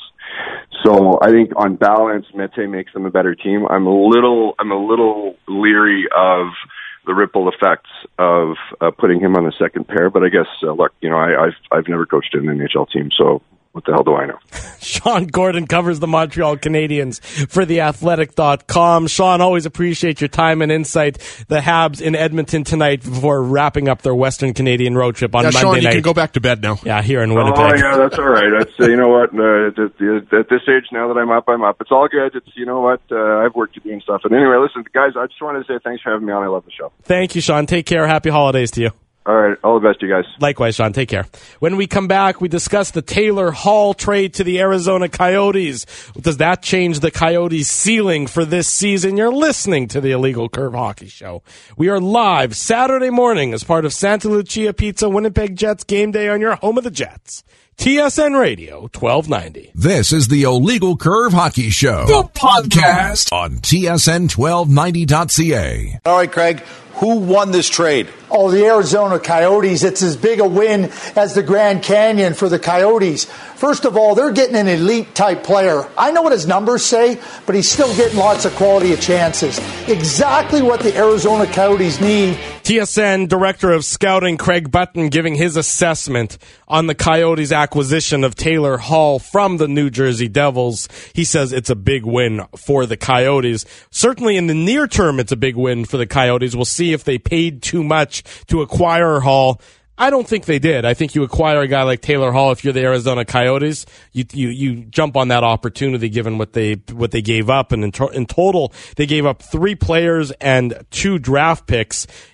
So I think on balance, Mete makes them a better team. I'm a little I'm a little leery of the ripple effects of uh, putting him on the second pair, but I guess uh, look, you know, I, I've I've never coached an N H L team, so what the hell do I know? Sean Gordon covers the Montreal Canadiens for the athletic dot com. Sean, always appreciate your time and insight. The Habs in Edmonton tonight before wrapping up their Western Canadian road trip on yeah, Monday Sean, night. you can go back to bed now. Yeah, here in Winnipeg. Oh, yeah, that's all right. That's, uh, you know what, uh, at, at this age now that I'm up, I'm up. It's all good. It's, you know what, uh, I've worked to do and stuff. And anyway, listen, guys, I just wanted to say thanks for having me on. I love the show. Thank you, Sean. Take care. Happy holidays to you. All right. All the best, you guys. Likewise, Sean. Take care. When we come back, we discuss the Taylor Hall trade to the Arizona Coyotes. Does that change the Coyotes' ceiling for this season? You're listening to the Illegal Curve Hockey Show. We are live Saturday morning as part of Santa Lucia Pizza Winnipeg Jets game day on your home of the Jets. T S N Radio, twelve ninety. This is the Illegal Curve Hockey Show, the podcast on T S N twelve ninety dot C A. All right, Craig, who won this trade? Oh, the Arizona Coyotes. It's as big a win as the Grand Canyon for the Coyotes. First of all, they're getting an elite-type player. I know what his numbers say, but he's still getting lots of quality of chances. Exactly what the Arizona Coyotes need. T S N Director of Scouting Craig Button giving his assessment on the Coyotes' acquisition of Taylor Hall from the New Jersey Devils. He says it's a big win for the Coyotes. Certainly in the near term, it's a big win for the Coyotes. We'll see if they paid too much to acquire Hall. I don't think they did. I think you acquire a guy like Taylor Hall if you're the Arizona Coyotes, you you, you jump on that opportunity given what they what they gave up, and in, to, in total they gave up three players and two draft picks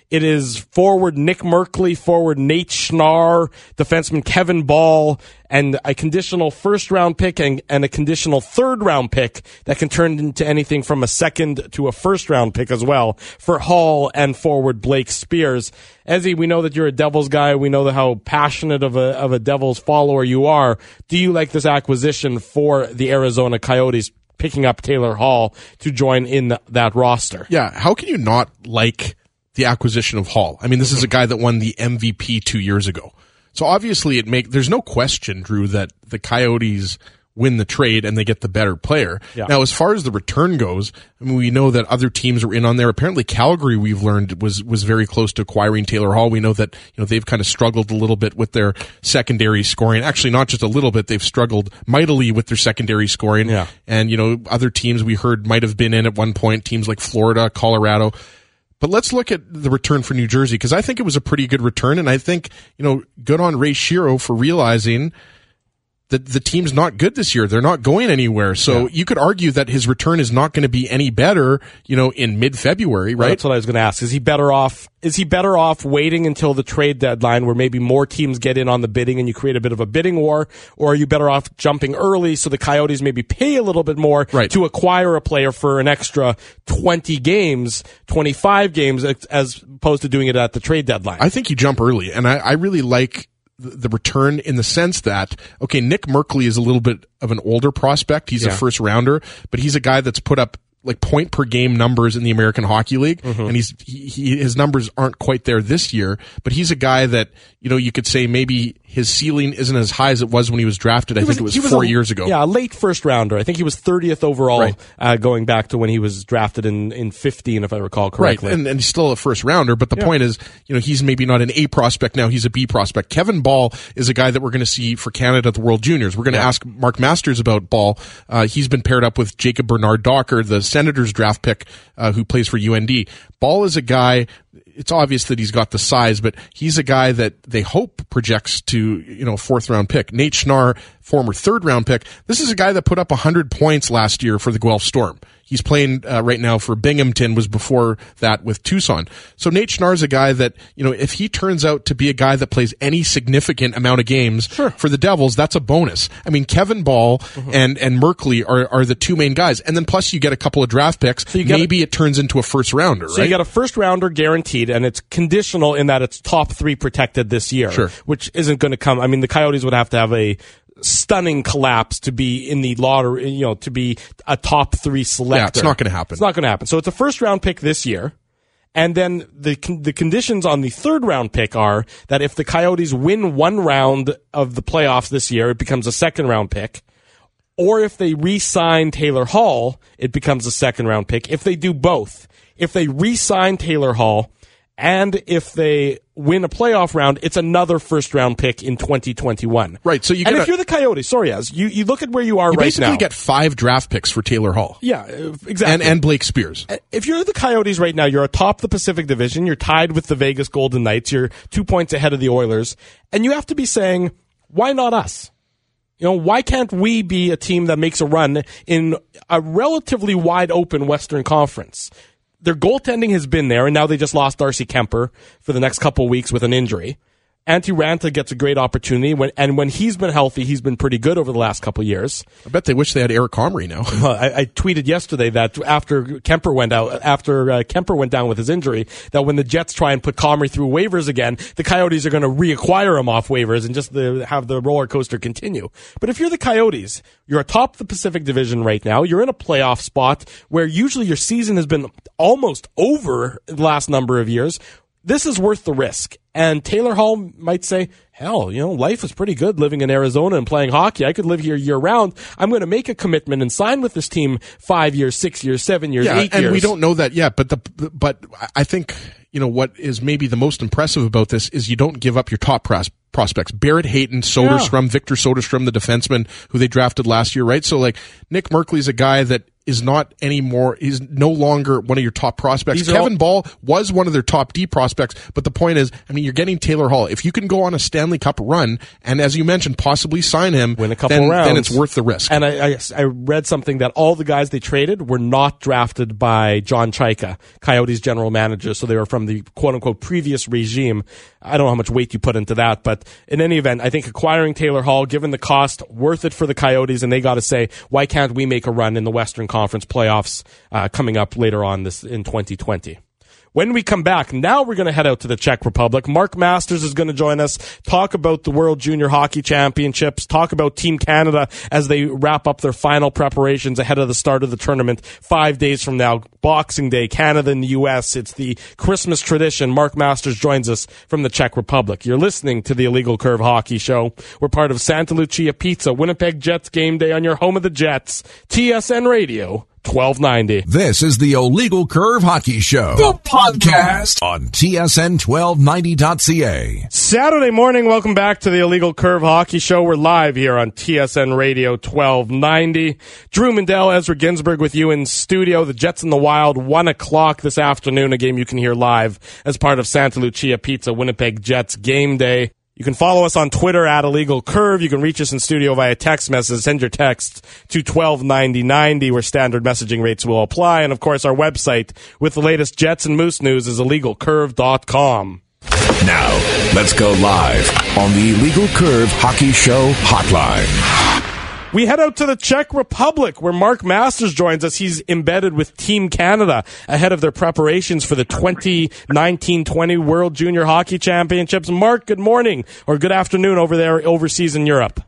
It is forward Nick Merkley, forward Nate Schnarr, defenseman Kevin Ball, and a conditional first-round pick and, and a conditional third-round pick that can turn into anything from a second to a first-round pick as well for Hall and forward Blake Spears. Ezzy, we know that you're a Devils guy. We know that how passionate of a of a Devils follower you are. Do you like this acquisition for the Arizona Coyotes, picking up Taylor Hall to join in the, that roster? Yeah, how can you not like the acquisition of Hall? I mean, this is a guy that won the M V P two years ago. So obviously it make there's no question, Drew, that the Coyotes win the trade and they get the better player. Yeah. Now, as far as the return goes, I mean, we know that other teams are in on there. Apparently Calgary, we've learned, was was very close to acquiring Taylor Hall. We know that, you know, they've kind of struggled a little bit with their secondary scoring. Actually, not just a little bit, they've struggled mightily with their secondary scoring. Yeah. And, you know, other teams we heard might have been in at one point, teams like Florida, Colorado. But let's look at the return for New Jersey, because I think it was a pretty good return, and I think, you know, good on Ray Shero for realizing that the team's not good this year. They're not going anywhere. So yeah. you could argue that his return is not going to be any better, you know, in mid-February, right? Well, that's what I was going to ask. Is he better off, is he better off waiting until the trade deadline where maybe more teams get in on the bidding and you create a bit of a bidding war? Or are you better off jumping early so the Coyotes maybe pay a little bit more right. to acquire a player for an extra twenty games, twenty-five games, as opposed to doing it at the trade deadline? I think you jump early, and I, I really like the return in the sense that, okay, Nick Merkley is a little bit of an older prospect. He's yeah. a first rounder, but he's a guy that's put up like point per game numbers in the American Hockey League. Mm-hmm. And he's, he, he, his numbers aren't quite there this year, but he's a guy that, you know, you could say maybe his ceiling isn't as high as it was when he was drafted. I he think was, it was, was four a, years ago. Yeah, a late first rounder. I think he was thirtieth overall, right. uh, going back to when he was drafted in, in fifteen, if I recall correctly. Right, and, and he's still a first rounder, but the yeah. point is, you know, he's maybe not an A prospect now, he's a B prospect. Kevin Ball is a guy that we're going to see for Canada at the World Juniors. We're going to yeah. ask Mark Masters about Ball. Uh, he's been paired up with Jacob Bernard-Docker, the Senators draft pick, uh, who plays for U N D. Ball is a guy, it's obvious that he's got the size, but he's a guy that they hope projects to, you know, fourth round pick. Nate Schnarr, former third round pick. This is a guy that put up one hundred points last year for the Guelph Storm. He's playing uh, right now for Binghamton, was before that with Tucson. So Nate Schnarr is a guy that, you know, if he turns out to be a guy that plays any significant amount of games sure. for the Devils, that's a bonus. I mean, Kevin Ball mm-hmm. and, and Merkley are, are the two main guys. And then plus you get a couple of draft picks. So you maybe a, it turns into a first rounder, so right? you got a first rounder guaranteed, and it's conditional in that it's top three protected this year, sure. which isn't going to come. I mean, the Coyotes would have to have a stunning collapse to be in the lottery, you know, to be a top three selector. Yeah, it's not going to happen. It's not going to happen. So it's a first round pick this year. And then the the conditions on the third round pick are that if the Coyotes win one round of the playoffs this year, it becomes a second round pick. Or if they re-sign Taylor Hall, it becomes a second round pick. If they do both, if they re-sign Taylor Hall, and if they win a playoff round, it's another first round pick in twenty twenty-one. Right. So you and get if you're the Coyotes, sorry, Az, you, you look at where you are you right now. You basically get five draft picks for Taylor Hall. Yeah, exactly. And, and Blake Spears. If you're the Coyotes right now, you're atop the Pacific Division, you're tied with the Vegas Golden Knights, you're two points ahead of the Oilers, and you have to be saying, why not us? You know, why can't we be a team that makes a run in a relatively wide open Western Conference? Their goaltending has been there, and now they just lost Darcy Kemper for the next couple of weeks with an injury. Antti Ranta gets a great opportunity, when, and when he's been healthy, he's been pretty good over the last couple of years. I bet they wish they had Eric Comrie now. Well, I, I tweeted yesterday that after Kemper went out, after uh, Kemper went down with his injury, that when the Jets try and put Comrie through waivers again, the Coyotes are going to reacquire him off waivers and just the, have the roller coaster continue. But if you're the Coyotes, you're atop the Pacific Division right now. You're in a playoff spot where usually your season has been almost over the last number of years. This is worth the risk. And Taylor Hall might say, hell, you know, life is pretty good living in Arizona and playing hockey. I could live here year round. I'm going to make a commitment and sign with this team five years, six years, seven years, yeah, eight and years. And we don't know that yet. But the but I think, you know, what is maybe the most impressive about this is you don't give up your top pros- prospects. Barrett Hayton, Soderstrom, yeah. Victor Soderstrom, the defenseman who they drafted last year, right? So like Nick Merkley's a guy that is not anymore, is no longer one of your top prospects. These are Kevin all- Ball was one of their top D prospects, but the point is, I mean, you're getting Taylor Hall. If you can go on a Stanley Cup run, and as you mentioned, possibly sign him, win a couple then, rounds, then it's worth the risk. And I, I, I read something that all the guys they traded were not drafted by John Chaika, Coyotes general manager, so they were from the quote-unquote previous regime. I don't know how much weight you put into that, but in any event, I think acquiring Taylor Hall, given the cost, worth it for the Coyotes, and they got to say, why can't we make a run in the Western Conference playoffs uh, coming up later on this in twenty twenty? When we come back, now we're going to head out to the Czech Republic. Mark Masters is going to join us, talk about the World Junior Hockey Championships, talk about Team Canada as they wrap up their final preparations ahead of the start of the tournament five days from now. Boxing Day, Canada and the U S. It's the Christmas tradition. Mark Masters joins us from the Czech Republic. You're listening to the Illegal Curve Hockey Show. We're part of Santa Lucia Pizza, Winnipeg Jets game day on your home of the Jets, T S N Radio. twelve ninety. This is the Illegal Curve Hockey Show, the podcast on T S N twelve ninety dot C A. Saturday morning, welcome back to the Illegal Curve Hockey Show. We're live here on T S N Radio twelve ninety. Drew Mandel, Ezra Ginsburg with you in studio. The Jets in the Wild, one o'clock this afternoon, a game you can hear live as part of Santa Lucia Pizza, Winnipeg Jets game day. You can follow us on Twitter at Illegal Curve. You can reach us in studio via text message. Send your text to twelve ninety ninety, where standard messaging rates will apply. And, of course, our website with the latest Jets and Moose news is illegal curve dot com. Now, let's go live on the Illegal Curve Hockey Show hotline. We head out to the Czech Republic, where Mark Masters joins us. He's embedded with Team Canada ahead of their preparations for the twenty nineteen twenty World Junior Hockey Championships. Mark, good morning, or good afternoon over there overseas in Europe.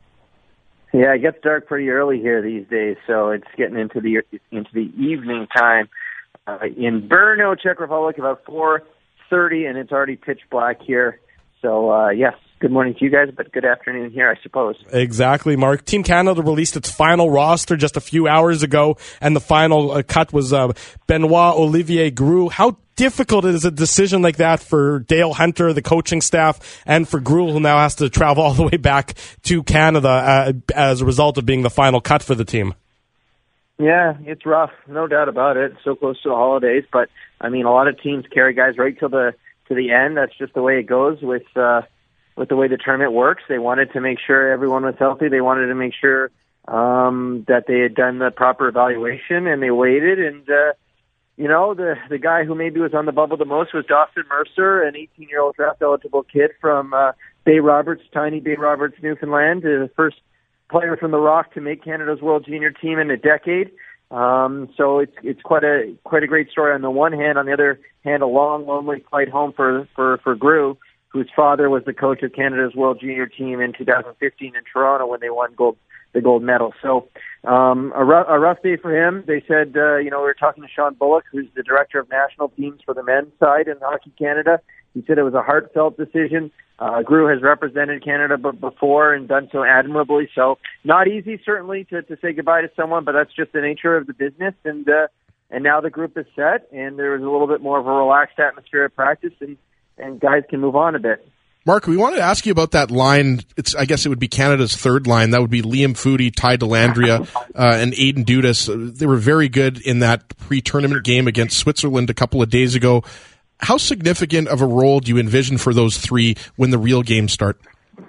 Yeah, it gets dark pretty early here these days, so it's getting into the into the evening time. Uh, in Brno, Czech Republic, about four thirty, and it's already pitch black here. So, uh, yes. Good morning to you guys, but good afternoon here, I suppose. Exactly, Mark. Team Canada released its final roster just a few hours ago, and the final uh, cut was uh, Benoit Olivier Groulx. How difficult is a decision like that for Dale Hunter, the coaching staff, and for Groulx, who now has to travel all the way back to Canada uh, as a result of being the final cut for the team? Yeah, it's rough, no doubt about it. So close to the holidays, but I mean, a lot of teams carry guys right till the to the end. That's just the way it goes with. Uh, With the way the tournament works. They wanted to make sure everyone was healthy. They wanted to make sure um, that they had done the proper evaluation, and they waited. And, uh, you know, the the guy who maybe was on the bubble the most was Dawson Mercer, an eighteen-year-old draft-eligible kid from uh, Bay Roberts, tiny Bay Roberts, Newfoundland, the first player from the Rock to make Canada's World Junior team in a decade. Um, so it's it's quite a quite a great story on the one hand. On the other hand, a long, lonely flight home for, for, for Groulx, whose father was the coach of Canada's World Junior team in two thousand fifteen in Toronto when they won gold, the gold medal. So um, a, rough, a rough day for him. They said, uh, you know, we were talking to Sean Bullock, who's the director of national teams for the men's side in Hockey Canada. He said it was a heartfelt decision. Uh, Groulx has represented Canada b- before and done so admirably. So not easy, certainly, to, to say goodbye to someone, but that's just the nature of the business. And uh, and now the group is set, and there was a little bit more of a relaxed atmosphere at practice, and and guys can move on a bit. Mark, we wanted to ask you about that line. It's, I guess it would be Canada's third line. That would be Liam Foudy, Ty Dellandrea, uh, and Aiden Dudas. They were very good in that pre-tournament game against Switzerland a couple of days ago. How significant of a role do you envision for those three when the real games start?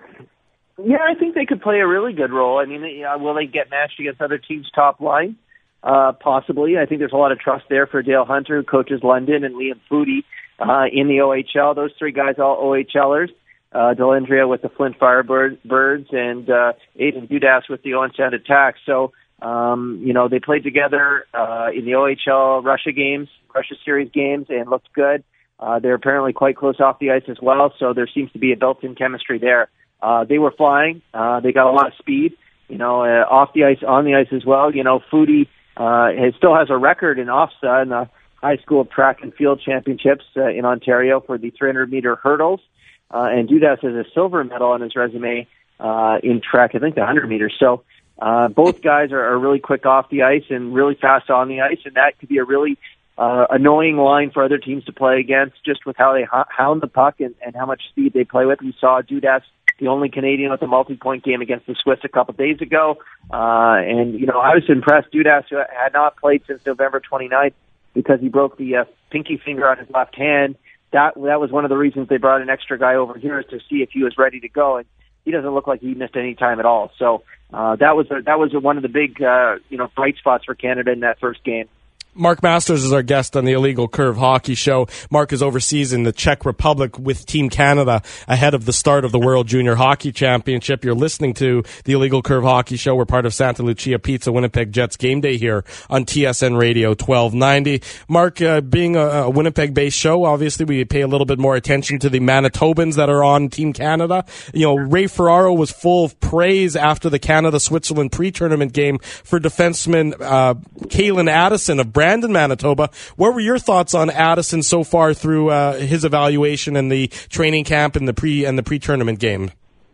Yeah, I think they could play a really good role. I mean, uh, will they get matched against other teams' top line? Uh, possibly. I think there's a lot of trust there for Dale Hunter, who coaches London, and Liam Foudy uh, in the O H L. Those three guys, all OHLers. Uh, Dellandrea with the Flint Firebirds, and uh, Aiden Dudas with the Owen Sound Attack. So, um, you know, they played together uh, in the O H L Russia games, Russia Series games, and looked good. Uh, they're apparently quite close off the ice as well, so there seems to be a built-in chemistry there. Uh, they were flying. Uh, they got a lot of speed, you know, uh, off the ice, on the ice as well. You know, Foudy uh, has, still has a record in OFSA in the high school track and field championships uh, in Ontario for the three hundred meter hurdles. Uh, and Dudas has a silver medal on his resume uh, in track, I think the one hundred meters. So uh, both guys are, are really quick off the ice and really fast on the ice, and that could be a really uh, annoying line for other teams to play against, just with how they hound the puck and, and how much speed they play with. We saw Dudas the only Canadian with a multi-point game against the Swiss a couple days ago. Uh, and, you know, I was impressed. Dudas had not played since November twenty-ninth because he broke the uh, pinky finger on his left hand. That that was one of the reasons they brought an extra guy over here, is to see if he was ready to go. And he doesn't look like he missed any time at all. So uh, that was a, that was a, one of the big uh, you know bright spots for Canada in that first game. Mark Masters is our guest on the Illegal Curve Hockey Show. Mark is overseas in the Czech Republic with Team Canada ahead of the start of the World Junior Hockey Championship. You're listening to the Illegal Curve Hockey Show. We're part of Santa Lucia Pizza Winnipeg Jets Game Day here on T S N Radio twelve ninety. Mark, uh, being a, a Winnipeg-based show, obviously we pay a little bit more attention to the Manitobans that are on Team Canada. You know, Ray Ferraro was full of praise after the Canada-Switzerland pre-tournament game for defenseman uh, Kalen Addison of Brandon, Manitoba. What were your thoughts on Addison so far through uh, his evaluation in the training camp and the pre and the pre-tournament game?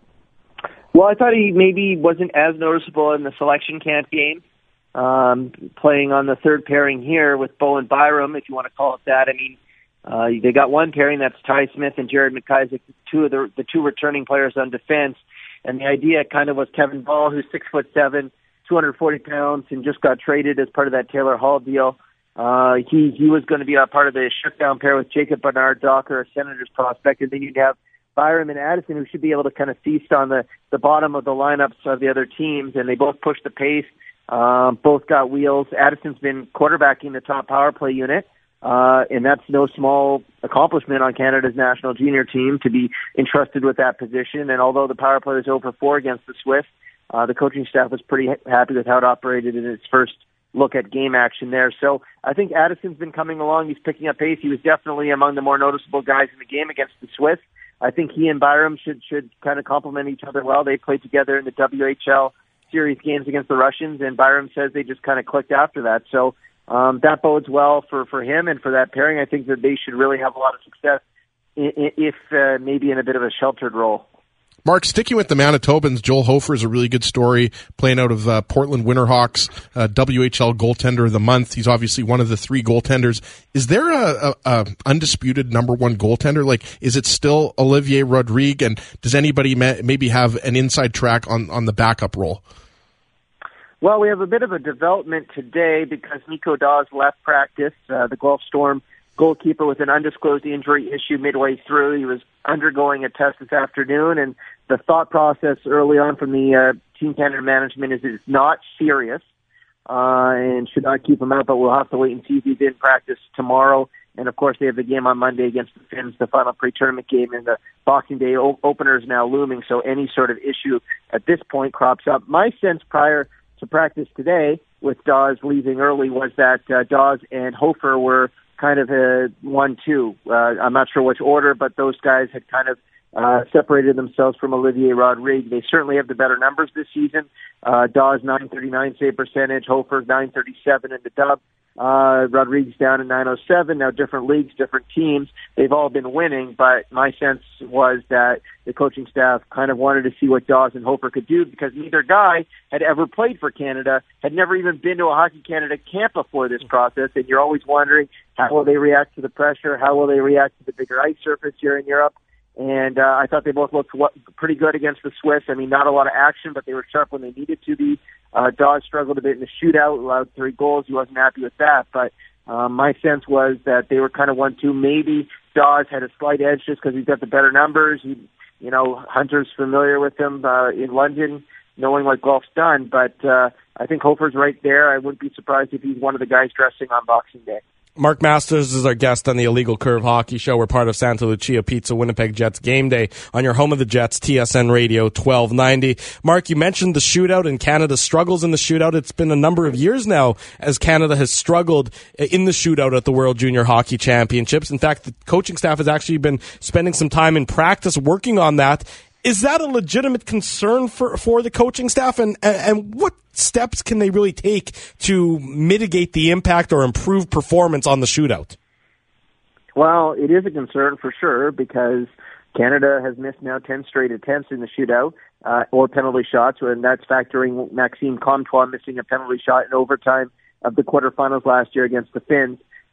Well, I thought he maybe wasn't as noticeable in the selection camp game, um, playing on the third pairing here with Bo and Byram, if you want to call it that. I mean, uh, they got one pairing, that's Ty Smith and Jared McIsaac, two of the the two returning players on defense. And the idea kind of was Kevin Ball, who's six foot seven, two hundred forty pounds, and just got traded as part of that Taylor Hall deal. Uh, he, he was going to be a part of the shutdown pair with Jacob Bernard Docker, a Senators prospect, and then you'd have Byram and Addison, who should be able to kind of feast on the, the bottom of the lineups of the other teams, and they both push the pace. Um, both got wheels. Addison's been quarterbacking the top power play unit, uh, and that's no small accomplishment on Canada's national junior team to be entrusted with that position. And although the power play was zero for four against the Swiss, uh, the coaching staff was pretty happy with how it operated in its first look at game action there. So I think Addison's been coming along. He's picking up pace. He was definitely among the more noticeable guys in the game against the Swiss. I think he and Byram should should kind of complement each other well. They played together in the W H L series games against the Russians, and Byram says they just kind of clicked after that. So um, that bodes well for, for him and for that pairing. I think that they should really have a lot of success if uh, maybe in a bit of a sheltered role. Mark, sticking with the Manitobans, Joel Hofer is a really good story, playing out of uh, Portland Winterhawks, uh, W H L goaltender of the month. He's obviously one of the three goaltenders. Is there a, a, a undisputed number one goaltender? Like, is it still Olivier Rodrigue? And does anybody ma- maybe have an inside track on, on the backup role? Well, we have a bit of a development today because Nico Dawes left practice. Uh, the Gulf Storm goalkeeper with an undisclosed injury issue midway through. He was undergoing a test this afternoon, and the thought process early on from the uh, Team Canada management is it's not serious uh, and should not keep him out, but we'll have to wait and see if he's in practice tomorrow. And, of course, they have the game on Monday against the Finns, the final pre-tournament game, and the Boxing Day o- opener is now looming, so any sort of issue at this point crops up. My sense prior to practice today with Dawes leaving early was that uh, Dawes and Hofer were kind of a one two. Uh, I'm not sure which order, but those guys had kind of uh, separated themselves from Olivier Rodrigue. They certainly have the better numbers this season. Uh, Dawes nine thirty-nine save percentage, Hofer nine thirty-seven in the dub. Uh, Rodrigue's down in nine oh seven. Now different leagues, different teams. They've all been winning, but my sense was that the coaching staff kind of wanted to see what Dawes and Hofer could do because neither guy had ever played for Canada, had never even been to a Hockey Canada camp before this process, and you're always wondering how will they react to the pressure, how will they react to the bigger ice surface here in Europe. And uh, I thought they both looked pretty good against the Swiss. I mean, not a lot of action, but they were sharp when they needed to be. Uh, Dawes struggled a bit in the shootout, allowed three goals. He wasn't happy with that. But um, my sense was that they were kind of one two. Maybe Dawes had a slight edge just because he's got the better numbers. He, you know, Hunter's familiar with him uh, in London, knowing what golf's done. But uh, I think Hofer's right there. I wouldn't be surprised if he's one of the guys dressing on Boxing Day. Mark Masters is our guest on the Illegal Curve Hockey Show. We're part of Santa Lucia Pizza Winnipeg Jets Game Day on your home of the Jets, T S N Radio twelve ninety. Mark, you mentioned the shootout and Canada's struggles in the shootout. It's been a number of years now as Canada has struggled in the shootout at the World Junior Hockey Championships. In fact, the coaching staff has actually been spending some time in practice working on that. Is that a legitimate concern for, for the coaching staff? And, and what steps can they really take to mitigate the impact or improve performance on the shootout? Well, it is a concern for sure because Canada has missed now ten straight attempts in the shootout uh, or penalty shots, and that's factoring Maxime Comtois missing a penalty shot in overtime of the quarterfinals last year against the Finns.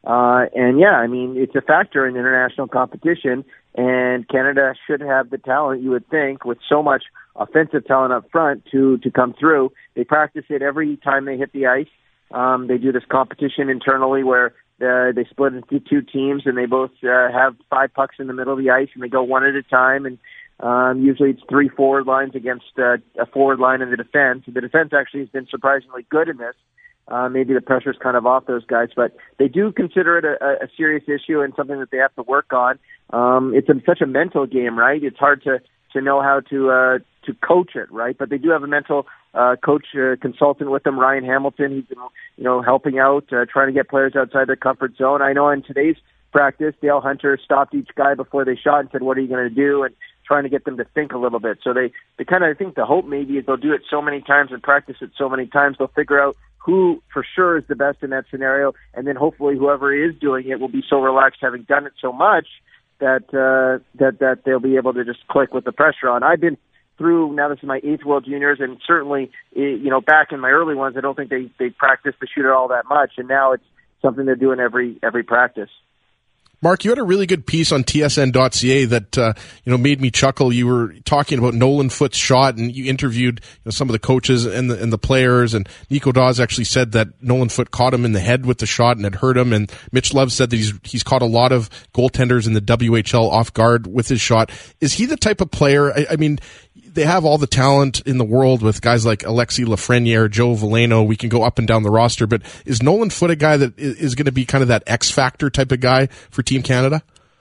Uh, and yeah, I mean, it's a factor in international competition, and Canada should have the talent, you would think, with so much offensive talent up front to, to come through. They practice it every time they hit the ice. Um, they do this competition internally where uh, they split into two teams and they both uh, have five pucks in the middle of the ice and they go one at a time. And um, usually it's three forward lines against uh, a forward line in the defense. The defense actually has been surprisingly good in this. Uh, maybe the pressure's kind of off those guys, but they do consider it a, a serious issue and something that they have to work on. Um, it's a, such a mental game, right? It's hard to, to know how to uh, to coach it, right? But they do have a mental uh, coach uh, consultant with them, Ryan Hamilton. He's been, you know, helping out, uh, trying to get players outside their comfort zone. I know in today's practice, Dale Hunter stopped each guy before they shot and said, "What are you going to do?" and trying to get them to think a little bit. So they, they kind of, I think the hope maybe is they'll do it so many times and practice it so many times, they'll figure out who for sure is the best in that scenario, and then hopefully whoever is doing it will be so relaxed having done it so much that uh, that that they'll be able to just click with the pressure on. I've been through, now this is my eighth World Juniors, and certainly, you know, back in my early ones, I don't think they, they practiced the shooter all that much, and now it's something they're doing every every practice. Mark, you had a really good piece on T S N dot C A that uh, you know made me chuckle. You were talking about Nolan Foote's shot, and you interviewed you know, some of the coaches and the, and the players. And Nico Daws actually said that Nolan Foote caught him in the head with the shot and had hurt him. And Mitch Love said that he's he's caught a lot of goaltenders in the W H L off guard with his shot. Is he the type of player? I, I mean, they have all the talent in the world with guys like Alexis Lafreniere, Joe Veleno. We can go up and down the roster, but is Nolan Foote a guy that is, is going to be kind of that X factor type of guy for Team Canada?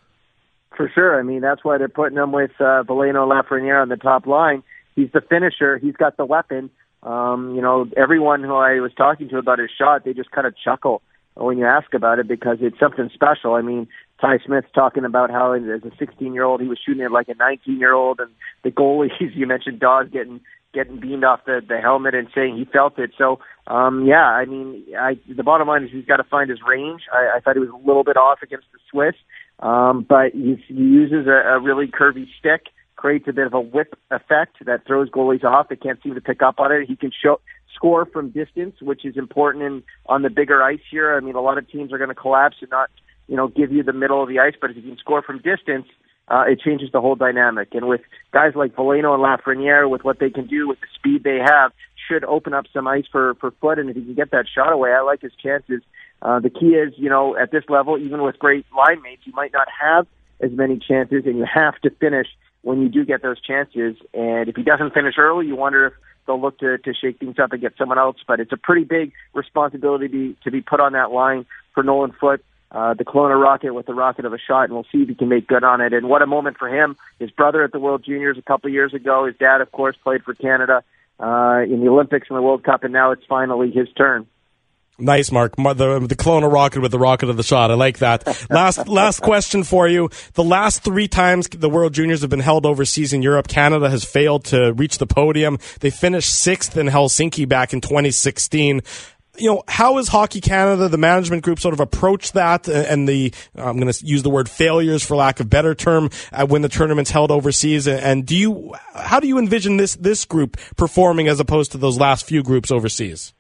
For sure. I mean, that's why they're putting him with uh, Veleno, Lafreniere on the top line. He's the finisher. He's got the weapon. Um, you know, everyone who I was talking to about his shot, they just kind of chuckle when you ask about it because it's something special. I mean, Ty Smith's talking about how as a sixteen-year-old he was shooting it like a nineteen-year-old, and the goalies, you mentioned Dawes getting getting beamed off the, the helmet and saying he felt it. So, um, yeah, I mean, I, the bottom line is he's got to find his range. I, I thought he was a little bit off against the Swiss, um, but he, he uses a, a really curvy stick, creates a bit of a whip effect that throws goalies off. They can't seem to pick up on it. He can show score from distance, which is important in on the bigger ice here. I mean, a lot of teams are going to collapse and not, you know, give you the middle of the ice, but if you can score from distance, uh, it changes the whole dynamic. And with guys like Veleno and Lafreniere, with what they can do, with the speed they have, should open up some ice for, for Foote, and if he can get that shot away, I like his chances. Uh, the key is, you know, at this level, even with great line mates, you might not have as many chances, and you have to finish when you do get those chances. And if he doesn't finish early, you wonder if they'll look to, to shake things up and get someone else. But it's a pretty big responsibility to be, to be put on that line for Nolan Foote. Uh, the Kelowna Rocket with the rocket of a shot, and we'll see if he can make good on it. And what a moment for him. His brother at the World Juniors a couple of years ago. His dad, of course, played for Canada uh, in the Olympics and the World Cup, and now it's finally his turn. Nice, Mark. The, the Kelowna Rocket with the rocket of the shot. I like that. Last last question for you. The last three times the World Juniors have been held overseas in Europe, Canada has failed to reach the podium. They finished sixth in Helsinki back in twenty sixteen. You know, how has Hockey Canada, the management group, sort of approached that and the, I'm going to use the word failures for lack of better term, uh, when the tournament's held overseas? And do you, how do you envision this, this group performing as opposed to those last few groups overseas?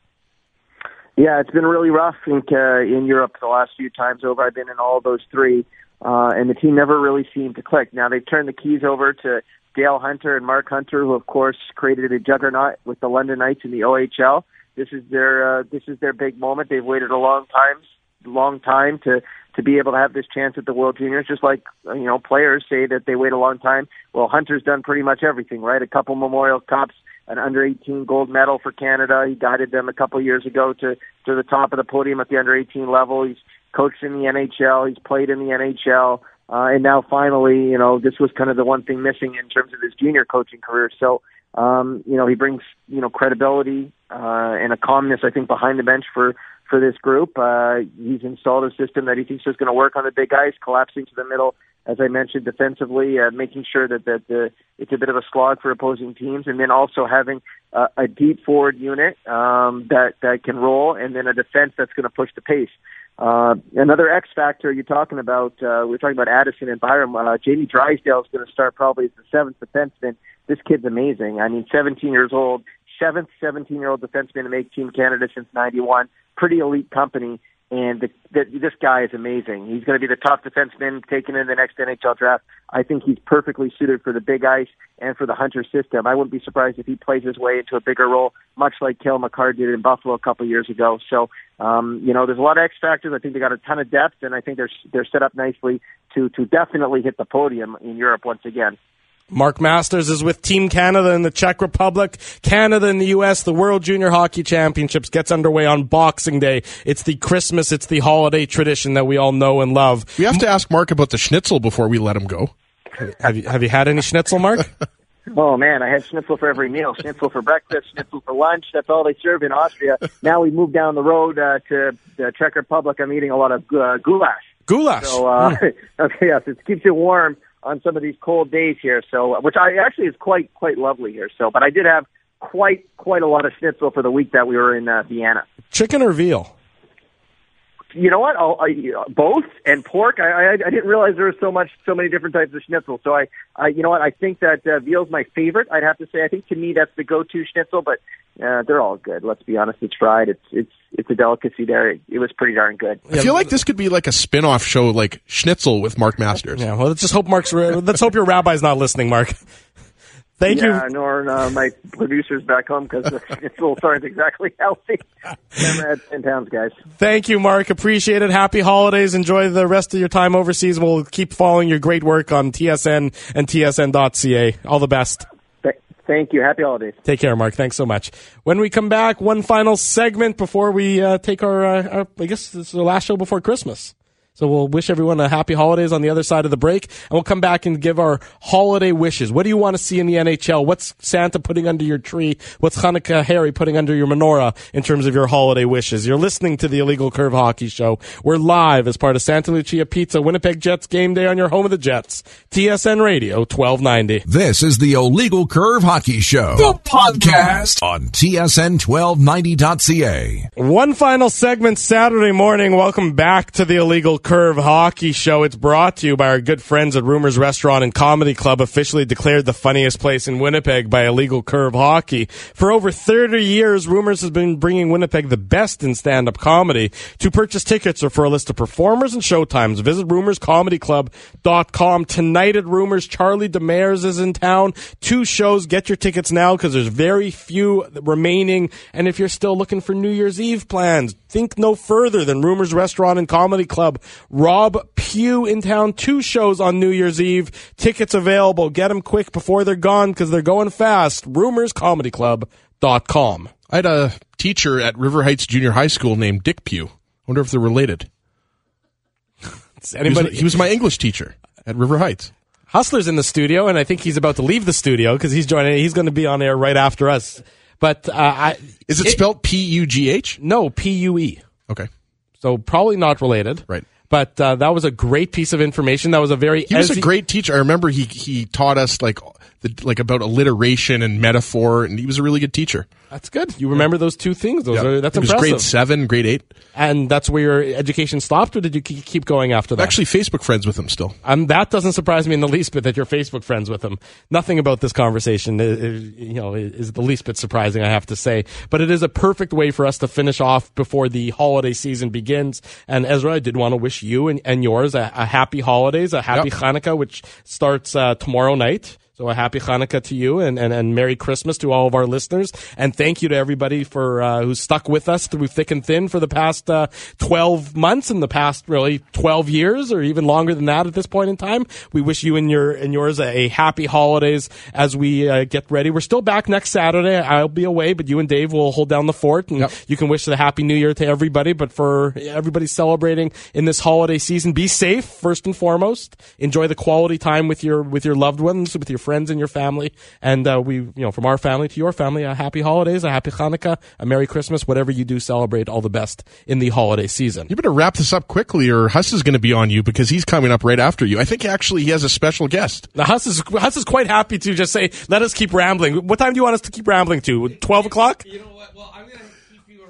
Yeah, it's been really rough in, uh, in Europe the last few times over. I've been in all those three, uh, and the team never really seemed to click. Now they've turned the keys over to Dale Hunter and Mark Hunter, who of course created a juggernaut with the London Knights in the O H L. This is their uh, this is their big moment. They've waited a long time, long time to to be able to have this chance at the World Juniors. Just like you know, players say that they wait a long time. Well, Hunter's done pretty much everything, right? A couple Memorial Cups, an under eighteen gold medal for Canada. He guided them a couple years ago to to the top of the podium at the under eighteen level. He's coached in the N H L. He's played in the N H L, uh, and now finally, you know, this was kind of the one thing missing in terms of his junior coaching career. So. Um, you know, he brings, you know, credibility uh, and a calmness, I think, behind the bench for, for this group. Uh, he's installed a system that he thinks is going to work on the big ice, collapsing to the middle, as I mentioned, defensively, uh, making sure that, that the, it's a bit of a slog for opposing teams, and then also having uh, a deep forward unit um, that, that can roll, and then a defense that's going to push the pace. Uh, another X factor you're talking about, uh, we're talking about Addison and Byram. Uh, Jamie Drysdale is going to start probably as the seventh defenseman. This kid's amazing. I mean, seventeen years old, seventh seventeen-year-old defenseman to make Team Canada since ninety-one. Pretty elite company. And the, the, this guy is amazing. He's going to be the top defenseman taken in the next N H L draft. I think he's perfectly suited for the big ice and for the Hunter system. I wouldn't be surprised if he plays his way into a bigger role, much like Cale Makar did in Buffalo a couple of years ago. So, um, you know, there's a lot of X factors. I think they got a ton of depth, and I think they're they're set up nicely to to definitely hit the podium in Europe once again. Mark Masters is with Team Canada in the Czech Republic. Canada in the U S, the World Junior Hockey Championships gets underway on Boxing Day. It's the Christmas, it's the holiday tradition that we all know and love. We have to ask Mark about the schnitzel before we let him go. Have you, have you had any schnitzel, Mark? Oh, man, I had schnitzel for every meal. Schnitzel for breakfast, schnitzel for lunch. That's all they serve in Austria. Now we move down the road uh, to the Czech Republic. I'm eating a lot of uh, goulash. Goulash. So, uh, okay, yes, it keeps you warm on some of these cold days here. So, which I actually is quite quite lovely here. So, but I did have quite quite a lot of schnitzel for the week that we were in uh, Vienna. Chicken or veal? You know what? I'll, I, both and pork. I, I I didn't realize there was so much, so many different types of schnitzel. So I, I you know what? I think that uh, veal's my favorite. I'd have to say. I think to me that's the go-to schnitzel. But uh, they're all good. Let's be honest. It's fried. It's it's it's a delicacy there. It, it was pretty darn good. I feel like this could be like a spin-off show, like Schnitzel with Mark Masters. Yeah. Well, let's just hope Mark's. Let's hope your rabbi's not listening, Mark. Thank yeah, you. nor uh, my producers back home because the schnitzels aren't exactly healthy. Never had ten pounds, guys. Thank you, Mark. Appreciate it. Happy holidays. Enjoy the rest of your time overseas. We'll keep following your great work on T S N and T S N dot C A. All the best. Th- thank you. Happy holidays. Take care, Mark. Thanks so much. When we come back, one final segment before we uh, take our, uh, our, I guess this is the last show before Christmas. So we'll wish everyone a happy holidays on the other side of the break, and we'll come back and give our holiday wishes. What do you want to see in the N H L? What's Santa putting under your tree? What's Hanukkah Harry putting under your menorah in terms of your holiday wishes? You're listening to the Illegal Curve Hockey Show. We're live as part of Santa Lucia Pizza, Winnipeg Jets game day on your home of the Jets. T S N Radio twelve ninety. This is the Illegal Curve Hockey Show, the podcast on T S N twelve ninety dot C A. One final segment Saturday morning. Welcome back to the Illegal Curve Hockey Show. It's brought to you by our good friends at Rumors Restaurant and Comedy Club, officially declared the funniest place in Winnipeg by Illegal Curve Hockey. For over thirty years, Rumors has been bringing Winnipeg the best in stand-up comedy. To purchase tickets or for a list of performers and showtimes, visit rumors comedy club dot com. Tonight at Rumors, Charlie Demers is in town. Two shows. Get your tickets now because there's very few remaining. And if you're still looking for New Year's Eve plans, think no further than Rumors Restaurant and Comedy Club. Rob Pugh in town. Two shows on New Year's Eve. Tickets available. Get them quick before they're gone because they're going fast. rumors comedy club dot com. I had a teacher at River Heights Junior High School named Dick Pugh. Wonder if they're related. Anybody? He was, he was my English teacher at River Heights. Hustler's in the studio, and I think he's about to leave the studio because he's joining. He's going to be on air right after us. But uh, I, is it, it spelled P U G H? No, P U E. Okay. So probably not related. Right. But uh, that was a great piece of information. That was a very he was a great teacher. I remember he he taught us like the, like about alliteration and metaphor, and he was a really good teacher. That's good. You remember those two things. Those yeah. are that's it was impressive. Grade seven, grade eight, and that's where your education stopped, or did you keep going after that? I'm actually Facebook friends with him still. Um, that doesn't surprise me in the least bit that you're Facebook friends with him. Nothing about this conversation, is, you know, is the least bit surprising, I have to say. But it is a perfect way for us to finish off before the holiday season begins. And Ezra, I did want to wish you and, and yours a, a happy holidays, a happy yep. Hanukkah, which starts uh, tomorrow night. So a happy Hanukkah to you and, and, and Merry Christmas to all of our listeners. And thank you to everybody for uh, who's stuck with us through thick and thin for the past uh, twelve months and the past really twelve years or even longer than that at this point in time. We wish you and your and yours a, a happy holidays as we uh, get ready. We're still back next Saturday. I'll be away, but you and Dave will hold down the fort. And yep. you can wish the Happy New Year to everybody. But for everybody celebrating in this holiday season, be safe first and foremost. Enjoy the quality time with your with your loved ones, with your friends and your family, and uh, we, you know, from our family to your family, a happy holidays, a happy Hanukkah, a Merry Christmas, whatever you do, celebrate all the best in the holiday season. You better wrap this up quickly, or Huss is going to be on you because he's coming up right after you. I think actually he has a special guest. Now, Huss is Huss is quite happy to just say, "Let us keep rambling." What time do you want us to keep rambling to? Twelve o'clock? You know what? Well, I'm going to keep you around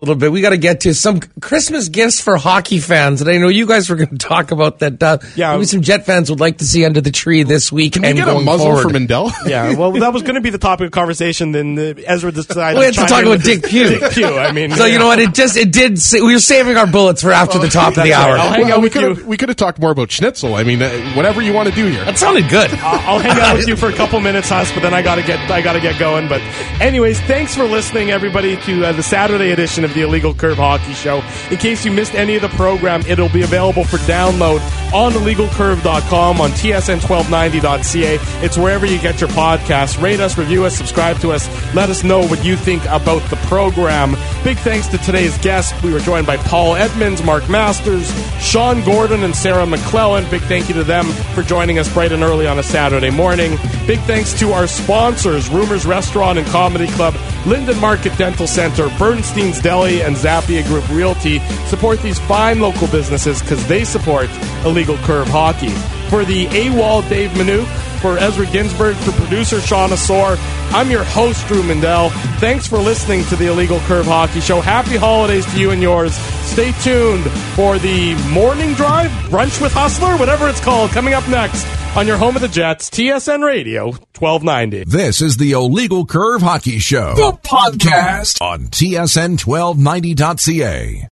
little bit. We got to get to some Christmas gifts for hockey fans, and I know you guys were going to talk about that. Uh, yeah, maybe some Jet fans would like to see under the tree this week. Can we and get a going muzzle forward. for Mindell? Yeah, well, that was going to be the topic of conversation. Then uh, Ezra decided we had to talk about Dick Pugh. Dick Pugh. I mean, so yeah. you know what? It just it did. Say, we were saving our bullets for after the top of the hour. Right. I'll hang well, out we with could you. have we could have talked more about Schnitzel. I mean, uh, whatever you want to do here. That sounded good. I'll, I'll hang out with you for a couple minutes, Huss, but then I gotta get I gotta get going. But anyways, thanks for listening, everybody, to uh, the Saturday edition of the Illegal Curve Hockey Show. In case you missed any of the program, it'll be available for download on illegal curve dot com, on T S N twelve ninety dot C A. It's wherever you get your podcasts. Rate us, review us, subscribe to us. Let us know what you think about the program. Big thanks to today's guests. We were joined by Paul Edmonds, Mark Masters, Sean Gordon, and Sarah McClellan. Big thank you to them for joining us bright and early on a Saturday morning. Big thanks to our sponsors, Rumors Restaurant and Comedy Club, Linden Market Dental Center, Bernstein's Deli, and Zappia Group Realty. Support these fine local businesses because they support Illegal Curve Hockey. For the AWOL Dave Minuk, for Ezra Ginsburg, for producer Sean Asor, I'm your host, Drew Mindell. Thanks for listening to the Illegal Curve Hockey Show. Happy holidays to you and yours. Stay tuned for the morning drive, brunch with Hustler, whatever it's called, coming up next on your home of the Jets, T S N Radio, twelve ninety. This is the Illegal Curve Hockey Show, the podcast on T S N twelve ninety dot C A.